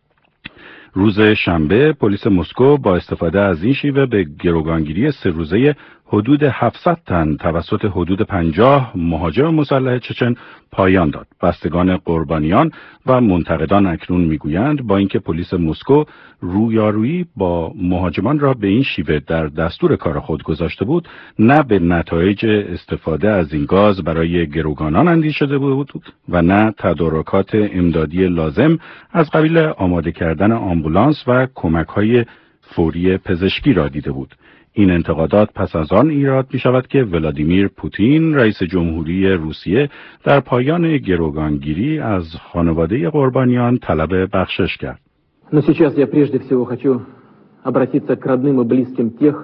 روز شنبه پلیس مسکو با استفاده از این شیوه به گروگانگیری سه روزه حدود هفتصد تن توسط حدود پنجاه مهاجم مسلح چچن پایان داد. بستگان قربانیان و منتقدان اکنون میگویند با اینکه پلیس مسکو رویارویی با مهاجمان را به این شیوه در دستور کار خود گذاشته بود، نه به نتایج استفاده از این گاز برای گروگانان اندیشه شده بود و نه تدارکات امدادی لازم از قبیل آماده کردن آمبولانس و کمک‌های فوری پزشکی را دیده بود. این انتقادات پس از آن ایراد می شود که ولادیمیر پوتین رئیس جمهوری روسیه در پایان گروگانگیری از خانواده قربانیان طلب بخشش کرد. Но сейчас я прежде всего хочу обратиться к родным и близким тех.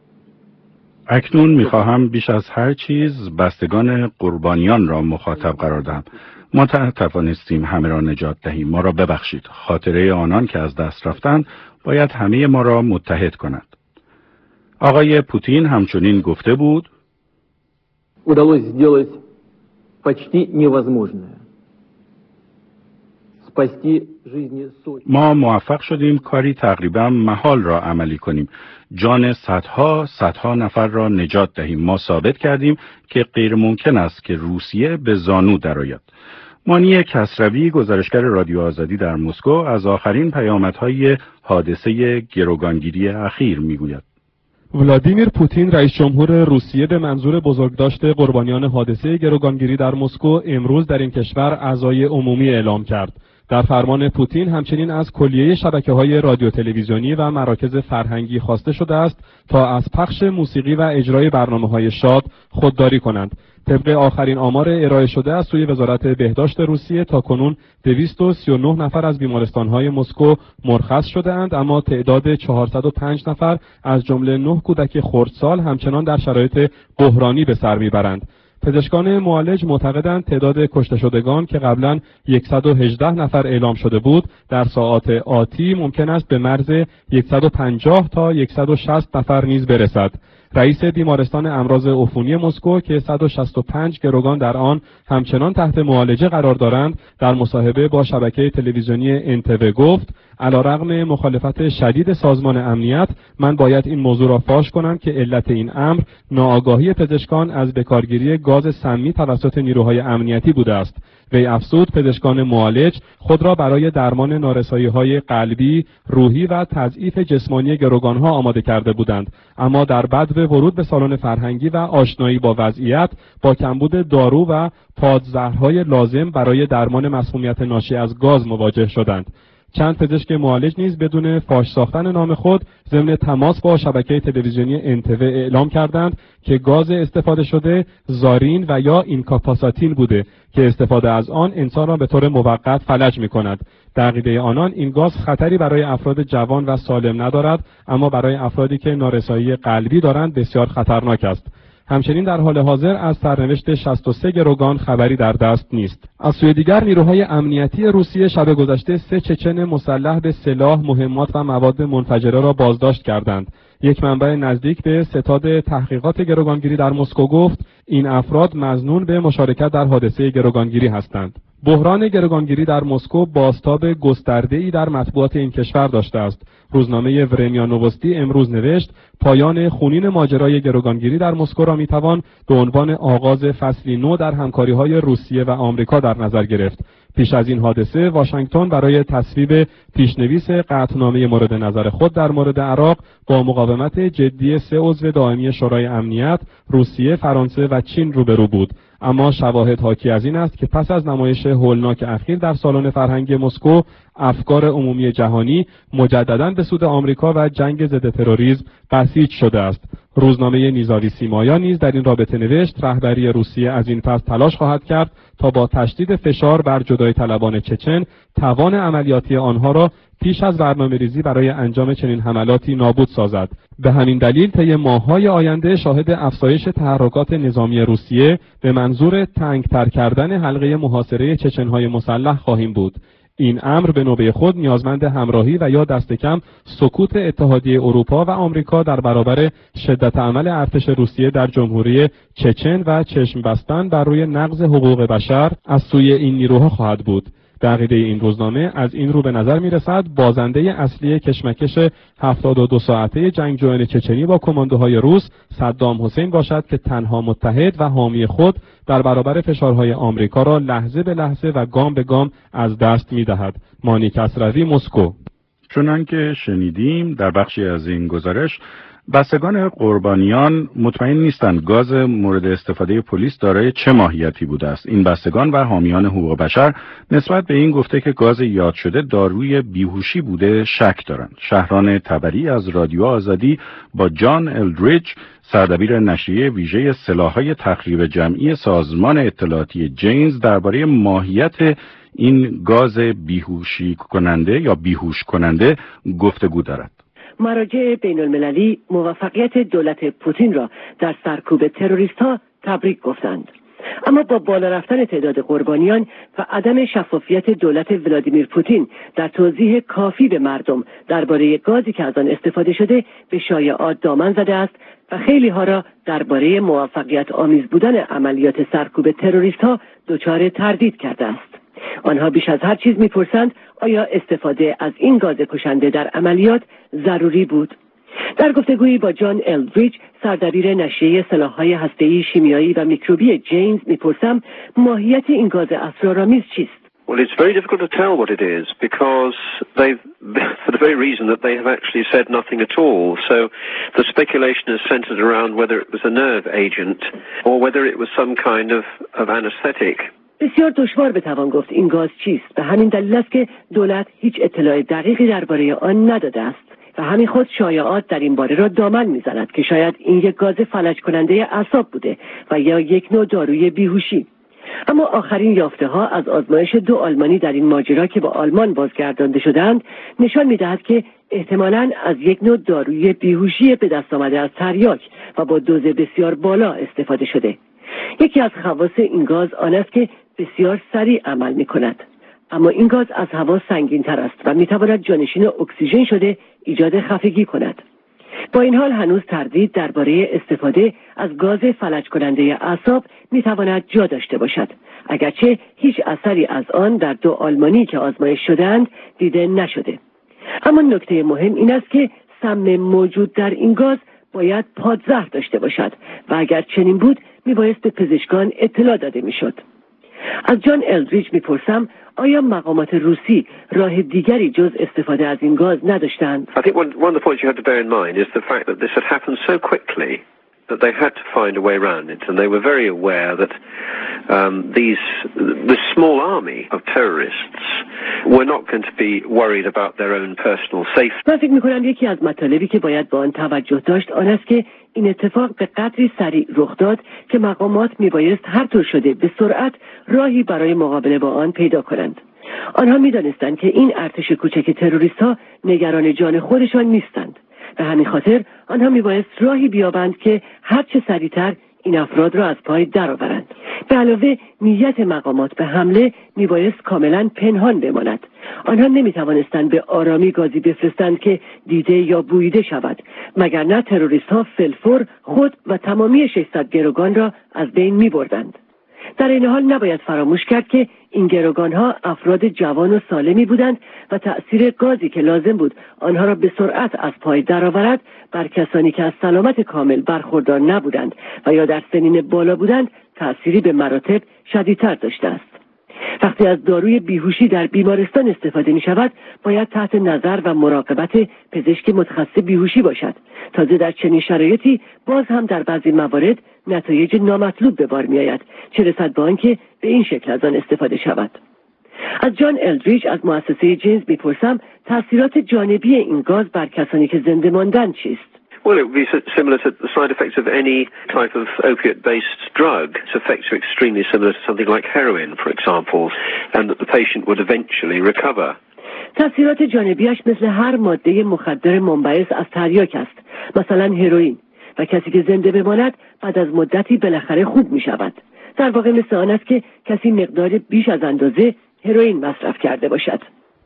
اکنون می‌خواهم بیش از هر چیز بستگان قربانیان را مخاطب قرار دهم. ما توانستیم همه را نجات دهیم. ما را ببخشید. خاطره آنان که از دست رفتند باید همه ما را متحد کند. آقای پوتین همچنین گفته بود удалось сделать почти невозможное. спасти жизни сотен. ما موفق شدیم کاری تقریبا محال را عملی کنیم. جان صدها صدها نفر را نجات دهیم. ما ثابت کردیم که غیر ممکن است که روسیه به زانو درآید. مانی کسروی، گزارشگر رادیو آزادی در مسکو، از آخرین پیامدهای حادثه گروگانگیری اخیر میگوید. ولادیمیر پوتین رئیس جمهور روسیه به منظور بزرگداشت قربانیان حادثه گروگانگیری در مسکو امروز در این کشور عزای عمومی اعلام کرد. در فرمان پوتین همچنین از کلیه شبکه‌های رادیو تلویزیونی و مراکز فرهنگی خواسته شده است تا از پخش موسیقی و اجرای برنامه‌های شاد خودداری کنند. طبق آخرین آمار ارائه شده از سوی وزارت بهداشت روسیه تاکنون دویست و سی و نه نفر از بیمارستان‌های مسکو مرخص شده‌اند، اما تعداد چهارصد و پنج نفر از جمله نه کودک خردسال همچنان در شرایط بحرانی به سر می‌برند. پزشکان معالج معتقدند تعداد کشته شدگان که قبلا صد و هجده نفر اعلام شده بود در ساعات آتی ممکن است به مرز صد و پنجاه تا صد و شصت نفر نیز برسد. رئیس بیمارستان امراض عفونی مسکو که صد و شصت و پنج گروگان در آن همچنان تحت معالجه قرار دارند در مصاحبه با شبکه تلویزیونی انتوه گفت علیرغم مخالفت شدید سازمان امنیت من باید این موضوع را فاش کنم که علت این امر ناآگاهی پزشکان از بکارگیری گاز سمی توسط نیروهای امنیتی بوده است. وی افزود پزشکان معالج خود را برای درمان نارسایی‌های قلبی، روحی و تضعیف جسمانی گروگانها آماده کرده بودند، اما در بدو ورود به سالن فرهنگی و آشنایی با وضعیت با کمبود دارو و پادزهرهای لازم برای درمان مسمومیت ناشی از گاز مواجه شدند. چند پزشک معالج نیز بدون فاش ساختن نام خود ضمن تماس با شبکه تلویزیونی انتوه اعلام کردند که گاز استفاده شده زارین و یا اینکاپاساتین بوده که استفاده از آن انسان را به طور موقت فلج می‌کند. در عقیده آنان این گاز خطری برای افراد جوان و سالم ندارد، اما برای افرادی که نارسایی قلبی دارند بسیار خطرناک است. همچنین در حال حاضر از سرنوشت شصت و سه گروگان خبری در دست نیست. از سوی دیگر نیروهای امنیتی روسیه شب گذشته سه چچن مسلح به سلاح، مهمات و مواد منفجره را بازداشت کردند. یک منبع نزدیک به ستاد تحقیقات گروگانگیری در مسکو گفت این افراد مظنون به مشارکت در حادثه گروگانگیری هستند. بحران گروگانگیری در مسکو بازتاب گسترده‌ای در مطبوعات این کشور داشته است. روزنامه ورمیا نووستی امروز نوشت پایان خونین ماجرای گروگانگیری در مسکو را میتوان به عنوان آغاز فصلی نو در همکاری‌های روسیه و آمریکا در نظر گرفت. پیش از این حادثه واشنگتن برای تصویب پیشنویس قطعنامه مورد نظر خود در مورد عراق با مقاومت جدی سه عضو دائمی شورای امنیت، روسیه، فرانسه و چین روبرو بود. اما شواهد حاکی از این است که پس از نمایش هولناک اخیر در سالن فرهنگی مسکو، افکار عمومی جهانی مجدداً به سود آمریکا و جنگ ضد تروریسم بسیج شده است. روزنامه نیزاوی سیمایا نیز در این رابطه نوشت رهبری روسیه از این پس تلاش خواهد کرد تا با تشدید فشار بر جدای طلبان چچن توان عملیاتی آنها را پیش از برنامه‌ریزی برای انجام چنین حملاتی نابود سازد. به همین دلیل طی ماه‌های آینده شاهد افزایش تحرکات نظامی روسیه به منظور تنگ‌تر کردن حلقه محاصره چچن‌های مسلح خواهیم بود. این امر به نوبه خود نیازمند همراهی و یا دست کم سکوت اتحادیه اروپا و آمریکا در برابر شدت عمل ارتش روسیه در جمهوری چچن و چشم بستن بر روی نقض حقوق بشر از سوی این نیروها خواهد بود. در عقیده این روزنامه از این رو به نظر می‌رسد بازنده اصلی کشمکش هفتاد و دو ساعته جنگجویان چچنی با کماندوهای روس صدام حسین باشد که تنها متحد و حامی خود در برابر فشارهای آمریکا را لحظه به لحظه و گام به گام از دست می‌دهد. مانی کسروی، مسکو. چنانکه شنیدیم در بخشی از این گزارش بستگان قربانیان مطمئن نیستند گاز مورد استفاده پلیس دارای چه ماهیتی بوده است. این بستگان و حامیان حقوق بشر نسبت به این گفته که گاز یاد شده داروی بیهوشی بوده شک دارند. شهران تبری از رادیو آزادی با جان الدریج، سردبیر نشریه ویژه سلاح‌های تخریب جمعی سازمان اطلاعاتی جینز، درباره ماهیت این گاز بیهوشی کننده یا بیهوش کننده گفتگو دارد. مراجع بین المللی موفقیت دولت پوتین را در سرکوب تروریست ها تبریک گفتند. اما با بالا رفتن تعداد قربانیان و عدم شفافیت دولت ولادیمیر پوتین در توضیح کافی به مردم درباره گازی که از آن استفاده شده به شایعات دامن زده است و خیلی ها را درباره موفقیت آمیز بودن عملیات سرکوب تروریست ها دچار تردید کرده است. آنها بیش از هر چیز میپرسند آیا استفاده از این گاز کشنده در عملیات ضروری بود؟ در گفتگویی با جان الدریج، سردبیر نشریه سلاح‌های هسته‌ای، شیمیایی و میکروبی جینز، میپرسم ماهیت این گاز اسرارآمیز چیست؟ Well, it's very difficult to tell what it is because they've, for the very reason that they have actually said nothing at all. So the speculation is centered around whether it was a nerve agent or whether it was some kind of, of anesthetic. بسیار دشوار بتوان گفت این گاز چیست. به همین دلیل است که دولت هیچ اطلاع دقیقی درباره آن نداده است و همین خود شایعات در این باره را دامن می‌زند که شاید این یک گاز فلج کننده اعصاب بوده و یا یک نوع داروی بیهوشی. اما آخرین یافته‌ها از آزمایش دو آلمانی در این ماجرا که با آلمان بازگردانده شدند نشان می‌دهد که احتمالاً از یک نوع داروی بیهوشی به دست آمده از تریاک و با دوز بسیار بالا استفاده شده. یکی از خواص این گاز آن است که بسیار سریع عمل می‌کند. اما این گاز از هوا سنگین‌تر است و می‌تواند جانشین اکسیژن شده ایجاد خفگی کند. با این حال هنوز تردید درباره استفاده از گاز فلج کننده اعصاب می‌تواند جا داشته باشد، اگرچه هیچ اثری از آن در دو آلمانی که آزمایش شدند دیده نشده. اما نکته مهم این است که سم موجود در این گاز باید پادزهر داشته باشد و اگر چنین بود میبایست به پزشکان اطلاع داده میشد. از جان الدریج میپرسم آیا مقامات روسی راه دیگری جز استفاده از این گاز نداشتند؟ I think one, one of the points you have to bear in mind is the fact that this had happened so quickly that they had to find a way around it, and they were very aware that um, these this small army of terrorists were not going to be worried about their own personal safety. من فکر می‌کنم یکی از مطالبی که باید به آن توجه داشت آن است که این اتفاق به قدری سریع رخ داد که مقامات میبایست هر طور شده به سرعت راهی برای مقابله با آن پیدا کنند. آنها می‌دانستند که این ارتش کوچک تروریست‌ها نگران جان خودشان نیستند. به همین خاطر آنها میبایست راهی بیابند که هر چه سریعتر این افراد را از پای درآورند. به علاوه نیت مقامات به حمله میبایست کاملا پنهان بماند. آنها نمیتوانستند به آرامی گازی بفرستند که دیده یا بویده شود، مگر نه تروریست‌ها فلفور خود و تمامی ششصد گروگان را از بین میبردند. در این حال نباید فراموش کرد که این گروگان‌ها افراد جوان و سالمی بودند و تأثیر گازی که لازم بود آنها را به سرعت از پای درآورد بر کسانی که از سلامت کامل برخوردار نبودند و یا در سنین بالا بودند تأثیری به مراتب شدیدتر داشته است. وقتی از داروی بیهوشی در بیمارستان استفاده می شود باید تحت نظر و مراقبت پزشک متخصص بیهوشی باشد. تازه در چنین شرایطی باز هم در بعضی موارد نتایج نامطلوب به بار می آید، چه رسد به آنکه به این شکل از آن استفاده شود. از جان الدریج از مؤسسه جینز می پرسم تأثیرات جانبی این گاز بر کسانی که زنده ماندن چیست؟ Well, it would be similar to the side effects of any type of opiate-based drug. Its effects are extremely similar to something like heroin, for example, and that the patient would eventually recover. تأثیرات جانبیش مثل هر ماده مخدر منبعث از تریاک است، مثلا هروئین، و کسی که زنده بماند بعد از مدتی بالاخره خوب می شود. در واقع مثل آن است که کسی مقدار بیش از اندازه هروئین مصرف کرده باشد.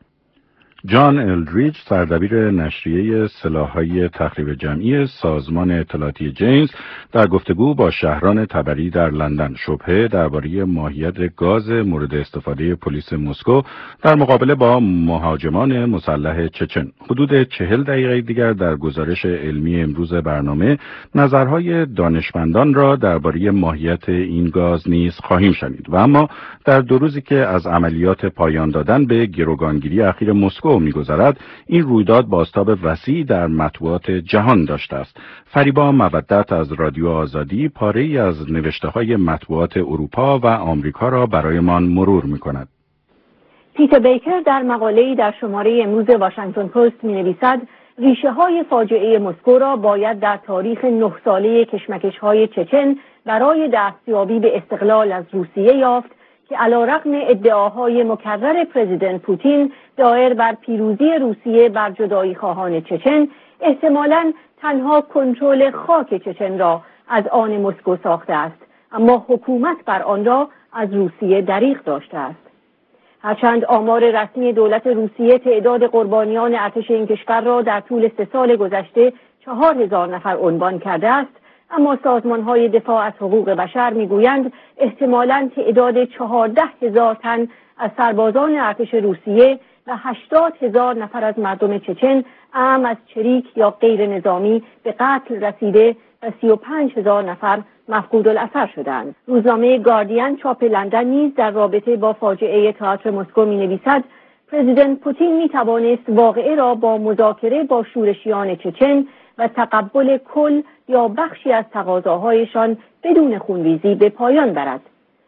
جان الدریج سردبیر نشریه سلاح‌های تخریب جمعی سازمان اطلاعاتی جینز در گفتگو با شهران تبری در لندن شبهه درباره ماهیت گاز مورد استفاده پلیس مسکو در مقابله با مهاجمان مسلح چچن. حدود چهل دقیقه دیگر در گزارش علمی امروز برنامه نظرهای دانشمندان را درباره ماهیت این گاز نیز خواهیم شنید. و اما در دو روزی که از عملیات پایان دادن به گروگانگیری اخیر مسکو می‌گذرد، این رویداد بازتاب وسیع در مطبوعات جهان داشته است. فریبا مودت از رادیو آزادی پاره‌ای از نوشته‌های مطبوعات اروپا و آمریکا را برایمان مرور می‌کند. پیتر بیکر در مقاله‌ای در شماره امروز واشنگتن پست می‌نویسد ریشه‌های فاجعه مسکو را باید در تاریخ نه ساله کشمکش‌های چچن برای دستیابی به استقلال از روسیه یافت که علیرغم ادعاهای مکرر پرزیدنت پوتین دایر بر پیروزی روسیه بر جدایی خواهان چچن احتمالاً تنها کنترل خاک چچن را از آن مسکو ساخته است، اما حکومت بر آن را از روسیه دریغ داشته است. هرچند آمار رسمی دولت روسیه تعداد قربانیان ارتش این کشور را در طول سه سال گذشته چهار هزار نفر عنوان کرده است، اما سازمان‌های دفاع از حقوق بشر می‌گویند احتمالاً تعداد چهارده هزار تن از سربازان ارتش روسیه و هشتاد هزار نفر از مردم چچن اعم از چریک یا غیر نظامی به قتل رسیده و سی و پنج هزار نفر مفقود الاثر شدند. روزنامه گاردین چاپ لندن نیز در رابطه با فاجعه تئاتر مسکو می‌نویسد پرزیدنت پوتین می‌توانست واقعه را با مذاکره با شورشیان چچن و تقبل کل یا بخشی از تقاضاهایشان بدون خونریزی به پایان برد.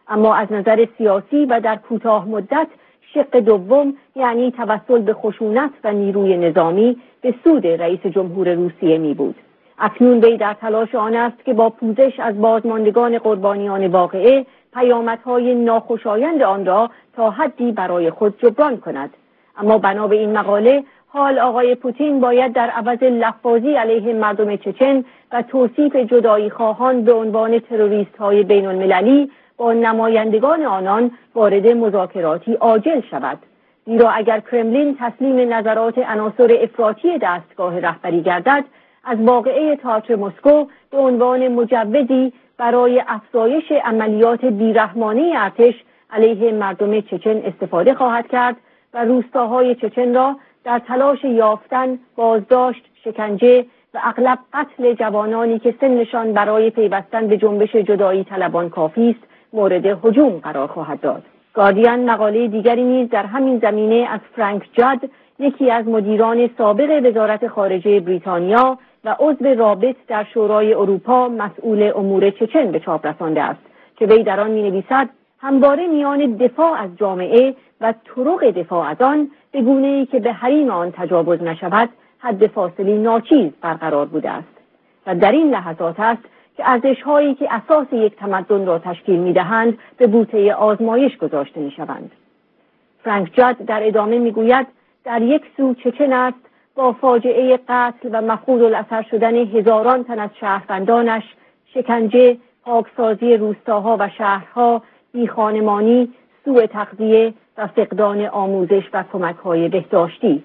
اما از نظر سیاسی و در کوتاه مدت شق دوم یعنی توسل به خشونت و نیروی نظامی به سود رئیس جمهور روسیه می بود. اکنون وی در تلاش آن است که با پوزش از بازماندگان قربانیان واقعه پیامدهای ناخوشایند آن را تا حدی برای خود جبران کند. اما بنا به این مقاله حال آقای پوتین باید در عوض لفاظی علیه مردم چچن و توصیف جدایی خواهان به عنوان تروریست های بین المللی با نمایندگان آنان وارد مذاکراتی عاجل شود. زیرا اگر کرملین تسلیم نظرات عناصر افراطی دستگاه رهبری گردد، از واقعه تئاتر مسکو به عنوان مجوزی برای افزایش عملیات بیرحمانه ارتش علیه مردم چچن استفاده خواهد کرد و روستاهای چچن را در تلاش یافتن، بازداشت، شکنجه و اغلب قتل جوانانی که سنشان برای پیوستن به جنبش جدایی طلبان کافی است مورد هجوم قرار خواهد داد. گاردین مقاله دیگری نیز در همین زمینه از فرانک جاد، یکی از مدیران سابق وزارت خارجه بریتانیا و عضو رابط در شورای اروپا مسئول امور چچن به چاپ رسانده است که وی در آن می‌نویسد همواره میان دفاع از جامعه و طرق دفاع از آن به گونه‌ای که به حریم آن تجاوز نشود حد فاصلی ناچیز برقرار بوده است و در این لحظات است که ارزش‌هایی که اساس یک تمدن را تشکیل می‌دهند به بوته آزمایش گذاشته می‌شوند. فرانک جاد در ادامه می‌گوید در یک سو چچن است با فاجعه قتل و مفقود الاثر شدن هزاران تن از شهروندانش، شکنجه، پاکسازی روستاها و شهرها، بیخانمانی، سوء تغذیه و فقدان آموزش و کمک‌های بهداشتی.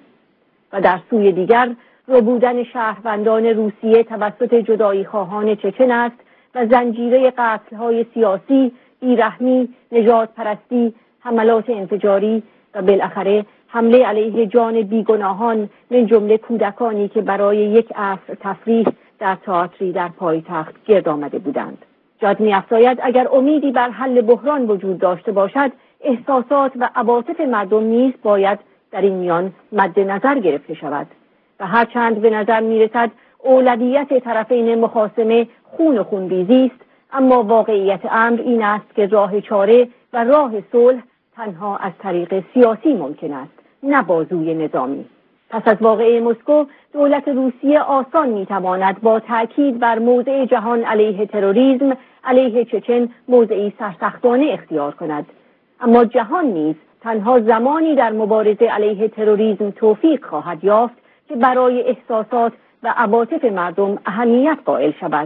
و در سوی دیگر ربودن شهروندان روسیه توسط جدایی خواهان چچن است و زنجیره قتل‌های سیاسی، بیرحمی، نژاد پرستی، حملات انفجاری و بالاخره حمله علیه جان بیگناهان من جمله کودکانی که برای یک عصر تفریح در تئاتری در پایتخت گرد آمده بودند. جاد می‌افزاید اگر امیدی بر حل بحران وجود داشته باشد، احساسات و عواطف مردم نیز باید در این میان مد نظر گرفته شود و هرچند به نظر می‌رسد اولویت طرفین مخاصمه خون و خونریزی است، اما واقعیت امر این است که راه چاره و راه صلح تنها از طریق سیاسی ممکن است، نه بازوی نظامی. پس از واقعه مسکو، دولت روسیه آسان میتواند با تأکید بر موضع جهان علیه تروریسم، علیه چچن موضعی سرسختانه اختیار کند. اما جهان نیز تنها زمانی در مبارزه علیه تروریسم توفیق خواهد یافت که برای احساسات و عواطف مردم اهمیت قائل شود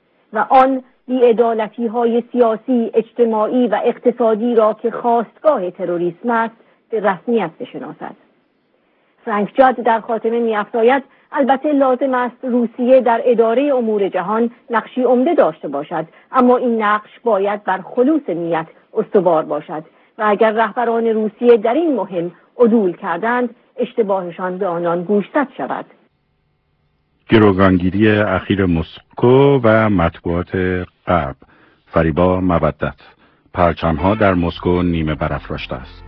و آن بی‌عدالتی‌های سیاسی، اجتماعی و اقتصادی را که خاستگاه تروریسم است به رسمیت بشناسد. فرانک جاد در خاتمه می‌افزاید البته لازم است روسیه در اداره امور جهان نقشی عمده داشته باشد، اما این نقش باید بر خلوص نیت استوار باشد و اگر رهبران روسیه در این مهم عدول کردند، اشتباهشان به آنان گوشزد شود. گروگانگیری اخیر مسکو و مطبوعات غرب، فریبا مودت، پرچم‌ها در مسکو نیمه برافراشته است.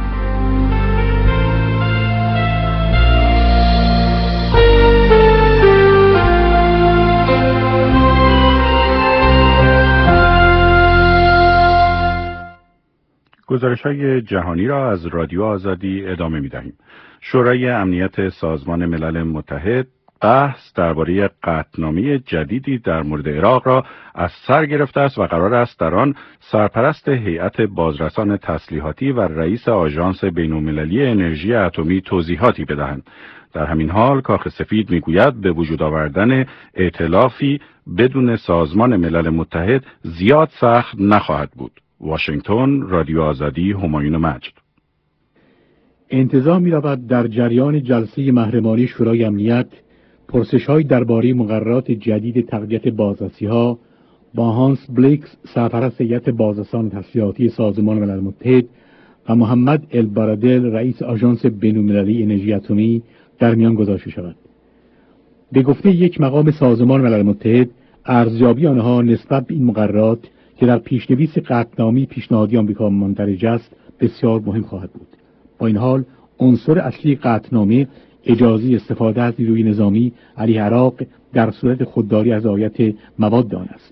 گزارش‌های جهانی را از رادیو آزادی ادامه می‌دهیم. شورای امنیت سازمان ملل متحد بحث درباره قطعنامه جدیدی در مورد عراق را از سر گرفته است و قرار است در آن سرپرست هیئت بازرسان تسلیحاتی و رئیس آژانس بین‌المللی انرژی اتمی توضیحاتی بدهند. در همین حال کاخ سفید میگوید به وجود آوردن ائتلافی بدون سازمان ملل متحد زیاد سخت نخواهد بود. واشنگتن، رادیو آزادی، همایون مجد. انتظار می‌رود در جریان جلسه محرمانه شورای امنیت پرسش‌های درباره مقررات جدید تقویت بازرسی‌ها با هانس بلیکس سرپرست هیئت بازرسان تسلیحاتی سازمان ملل متحد و محمد البرادل رئیس آژانس بین‌المللی انرژی اتمی در میان گذاشته شود. به گفته یک مقام سازمان ملل متحد، ارزیابی آنها نسبت به این مقررات که در پیشنویس قطعنامه پیشنهادی آمریکا مندرج است بسیار مهم خواهد بود. با این حال عنصر اصلی قطعنامه اجازه استفاده از نیروی نظامی علیه عراق در صورت خودداری از رعایت مواد آن است.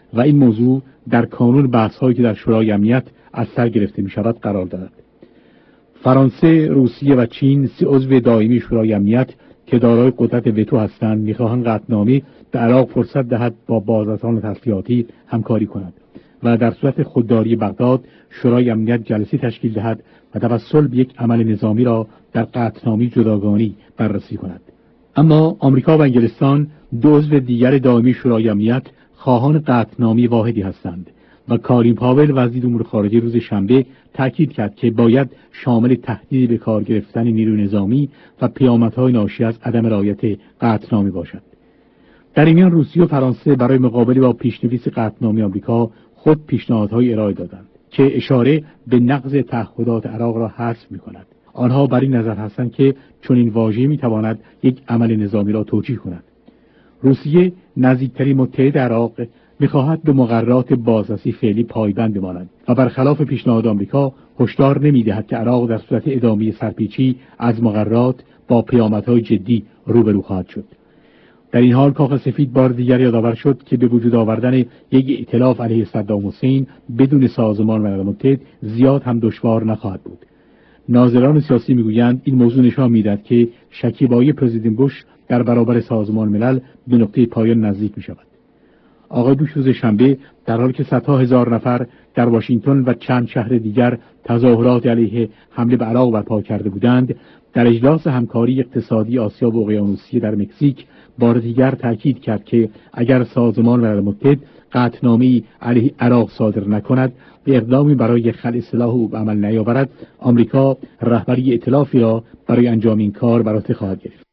و این موضوع در کانون بحث‌هایی که در شورای امنیت از سر گرفته می‌شود قرار دارد. فرانسه، روسیه و چین سه عضو دائمی شورای امنیت که دارای قدرت وتو هستند می‌خواهند قطعنامه به عراق فرصت دهد با بازرسان تسلیحاتی همکاری کند و در صورت خودداری بغداد شورای امنیت جلسه تشکیل دهد و توسل به یک عمل نظامی را در قطعنامه جداگانه بررسی کند. اما آمریکا و انگلستان دو عضو دیگر دائمی شورای امنیت خواهان قطعنامه واحدی هستند و کالین پاول وزیر امور خارجه روز شنبه تاکید کرد که باید شامل تهدید به کار گرفتن نیروی نظامی و پیامدهای ناشی از عدم رعایت قطعنامه باشد. در این میان روسیه و فرانسه برای مقابله با پیشنویس قطعنامه آمریکا خود پیشنهادهای ارائه دادند که اشاره به نقض تعهدات عراق را حذف می‌کند. آنها بر این نظر هستند که چنین واژه‌ای می‌تواند یک عمل نظامی را توجیه کند. روسیه نزدیکترین متحد عراق می‌خواهد به مقررات بازرسی فعلی پایبند بماند و برخلاف پیشنهاد آمریکا هشدار نمی‌دهد که عراق در صورت ادامه سرپیچی از مقررات با پیامدهای جدی روبرو خواهد شد. در این حال کاخ سفید بار دیگر یادآور شد که به وجود آوردن یک ائتلاف علیه صدام حسین بدون سازمان ملل متحد زیاد هم دشوار نخواهد بود. ناظران سیاسی میگویند این موضوع نشان می‌دهد که شکیبایی پرزیدنت بوش در برابر سازمان ملل به نقطه پایان نزدیک می‌شود. آقای بوش روز شنبه در حالی که صدها هزار نفر در واشنگتن و چند شهر دیگر تظاهرات علیه حمله به عراق برپا کرده بودند، در اجلاس همکاری اقتصادی آسیا و اقیانوسیه در مکزیک بار دیگر تاکید کرد که اگر سازمان ملل متحد قطعنامه‌ای علیه عراق صادر نکند و اقدامی برای خلع سلاح او به عمل نیاورد، آمریکا رهبری ائتلافی را برای انجام این کار بر عهده خواهد گرفت.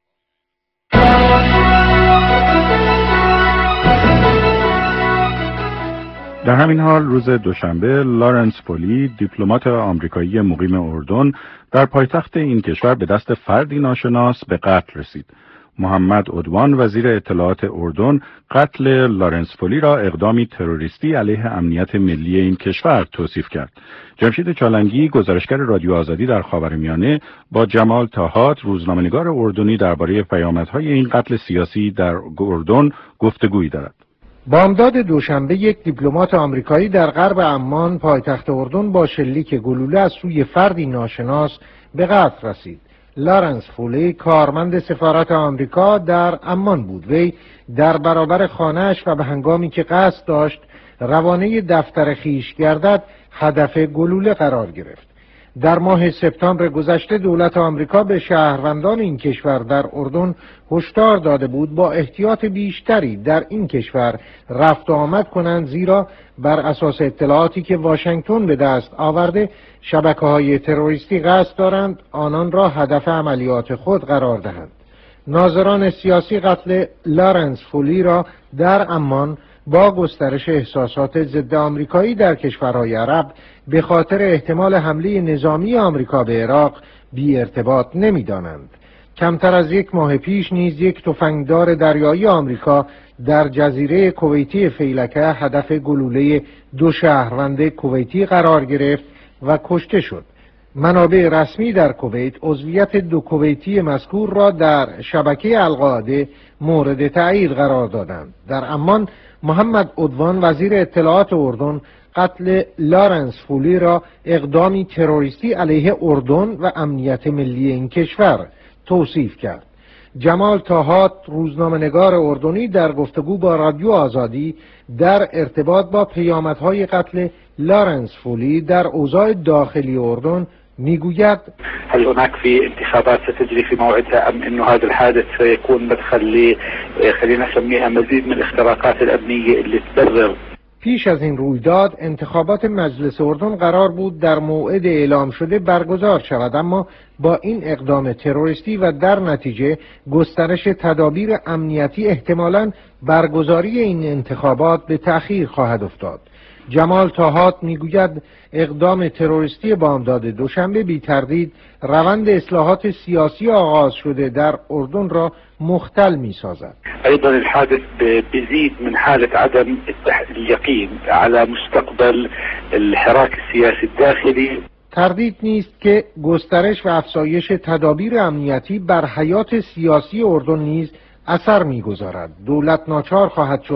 در همین حال روز دوشنبه لارنس فولی دیپلمات آمریکایی مقیم اردن در پایتخت این کشور به دست فردی ناشناس به قتل رسید. محمد عدوان وزیر اطلاعات اردن قتل لارنس فولی را اقدامی تروریستی علیه امنیت ملی این کشور توصیف کرد. جمشید چالنگی گزارشگر رادیو آزادی در خاورمیانه با جمال طاهات روزنامه‌نگار اردنی درباره پیامدهای این قتل سیاسی در اردن گفتگویی دارد. بامداد دوشنبه یک دیپلمات آمریکایی در غرب عمان پایتخت اردن با شلیک گلوله از سوی فردی ناشناس به قتل رسید. لارنس فولی کارمند سفارت آمریکا در عمان بود. وی در برابر خانه‌اش و به هنگامی که قصد داشت روانه دفتر خویش گردد هدف گلوله قرار گرفت. در ماه سپتامبر گذشته دولت آمریکا به شهروندان این کشور در اردن هشدار داده بود با احتیاط بیشتری در این کشور رفت و آمد کنند، زیرا بر اساس اطلاعاتی که واشنگتن به دست آورده شبکه‌های تروریستی قصد دارند آنان را هدف عملیات خود قرار دهند. ناظران سیاسی قتل لارنس فولی را در عمان با گسترش احساسات ضد آمریکایی در کشورهای عرب به خاطر احتمال حمله نظامی آمریکا به عراق بی ارتباط نمی دانند. کمتر از یک ماه پیش نیز یک تفنگدار دریایی آمریکا در جزیره کویتی فیلکه هدف گلوله دو شهروند کویتی قرار گرفت و کشته شد. منابع رسمی در کویت عضویت دو کویتی مذکور را در شبکه القاعده مورد تایید قرار دادند. در عمان محمد عدوان وزیر اطلاعات اردن قتل لارنس فولی را اقدامی تروریستی علیه اردن و امنیت ملی این کشور توصیف کرد. جمال طاهات روزنامه‌نگار اردنی در گفتگو با رادیو آزادی در ارتباط با پیامدهای قتل لارنس فولی در اوضاع داخلی اردن میگوید: هل هناك في انتخابات ستجري في موعدها ام انه هذا الحادث سيكون مدخل خلينا نسميها مزيد من الاختراقات الامنيه اللي تبرر. پیش از این رویداد انتخابات مجلس اردن قرار بود در موعد اعلام شده برگزار شود، اما با این اقدام تروریستی و در نتیجه گسترش تدابیر امنیتی احتمالاً برگزاری این انتخابات به تأخیر خواهد افتاد. جمال طاهات میگوید اقدام تروریستی بامداد دوشنبه بی تردید روند اصلاحات سیاسی آغاز شده در اردن را مختل می سازد. ايضا الحادث بيزيد من حالة عدم اليقين على مستقبل الحراك السياسي الداخلي. تردید نیست که گسترش و افزایش تدابیر امنیتی بر حیات سیاسی اردن نیز اثر می‌گذارد. دولت ناچار خواهد شد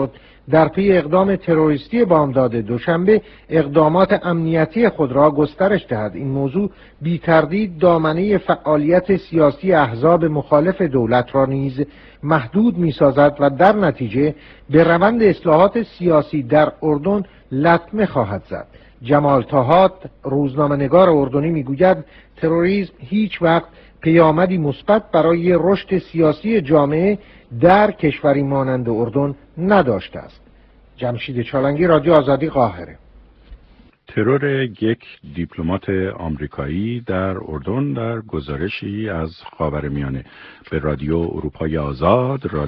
در پی اقدام تروریستی بامداد دوشنبه اقدامات امنیتی خود را گسترش دهد. این موضوع بی تردید دامنه فعالیت سیاسی احزاب مخالف دولت را نیز محدود می‌سازد و در نتیجه به روند اصلاحات سیاسی در اردن لطمه خواهد زد. جمال طاهات، روزنامه‌نگار اردنی، میگوید تروریسم هیچ وقت پیامدی مثبت برای رشد سیاسی جامعه در کشوری مانند اردن نداشته است. جمشید چالنگی، رادیو آزادی، قاهره. ترور یک دیپلمات آمریکایی در اردن در گزارشی از خاورمیانه به رادیو اروپای آزاد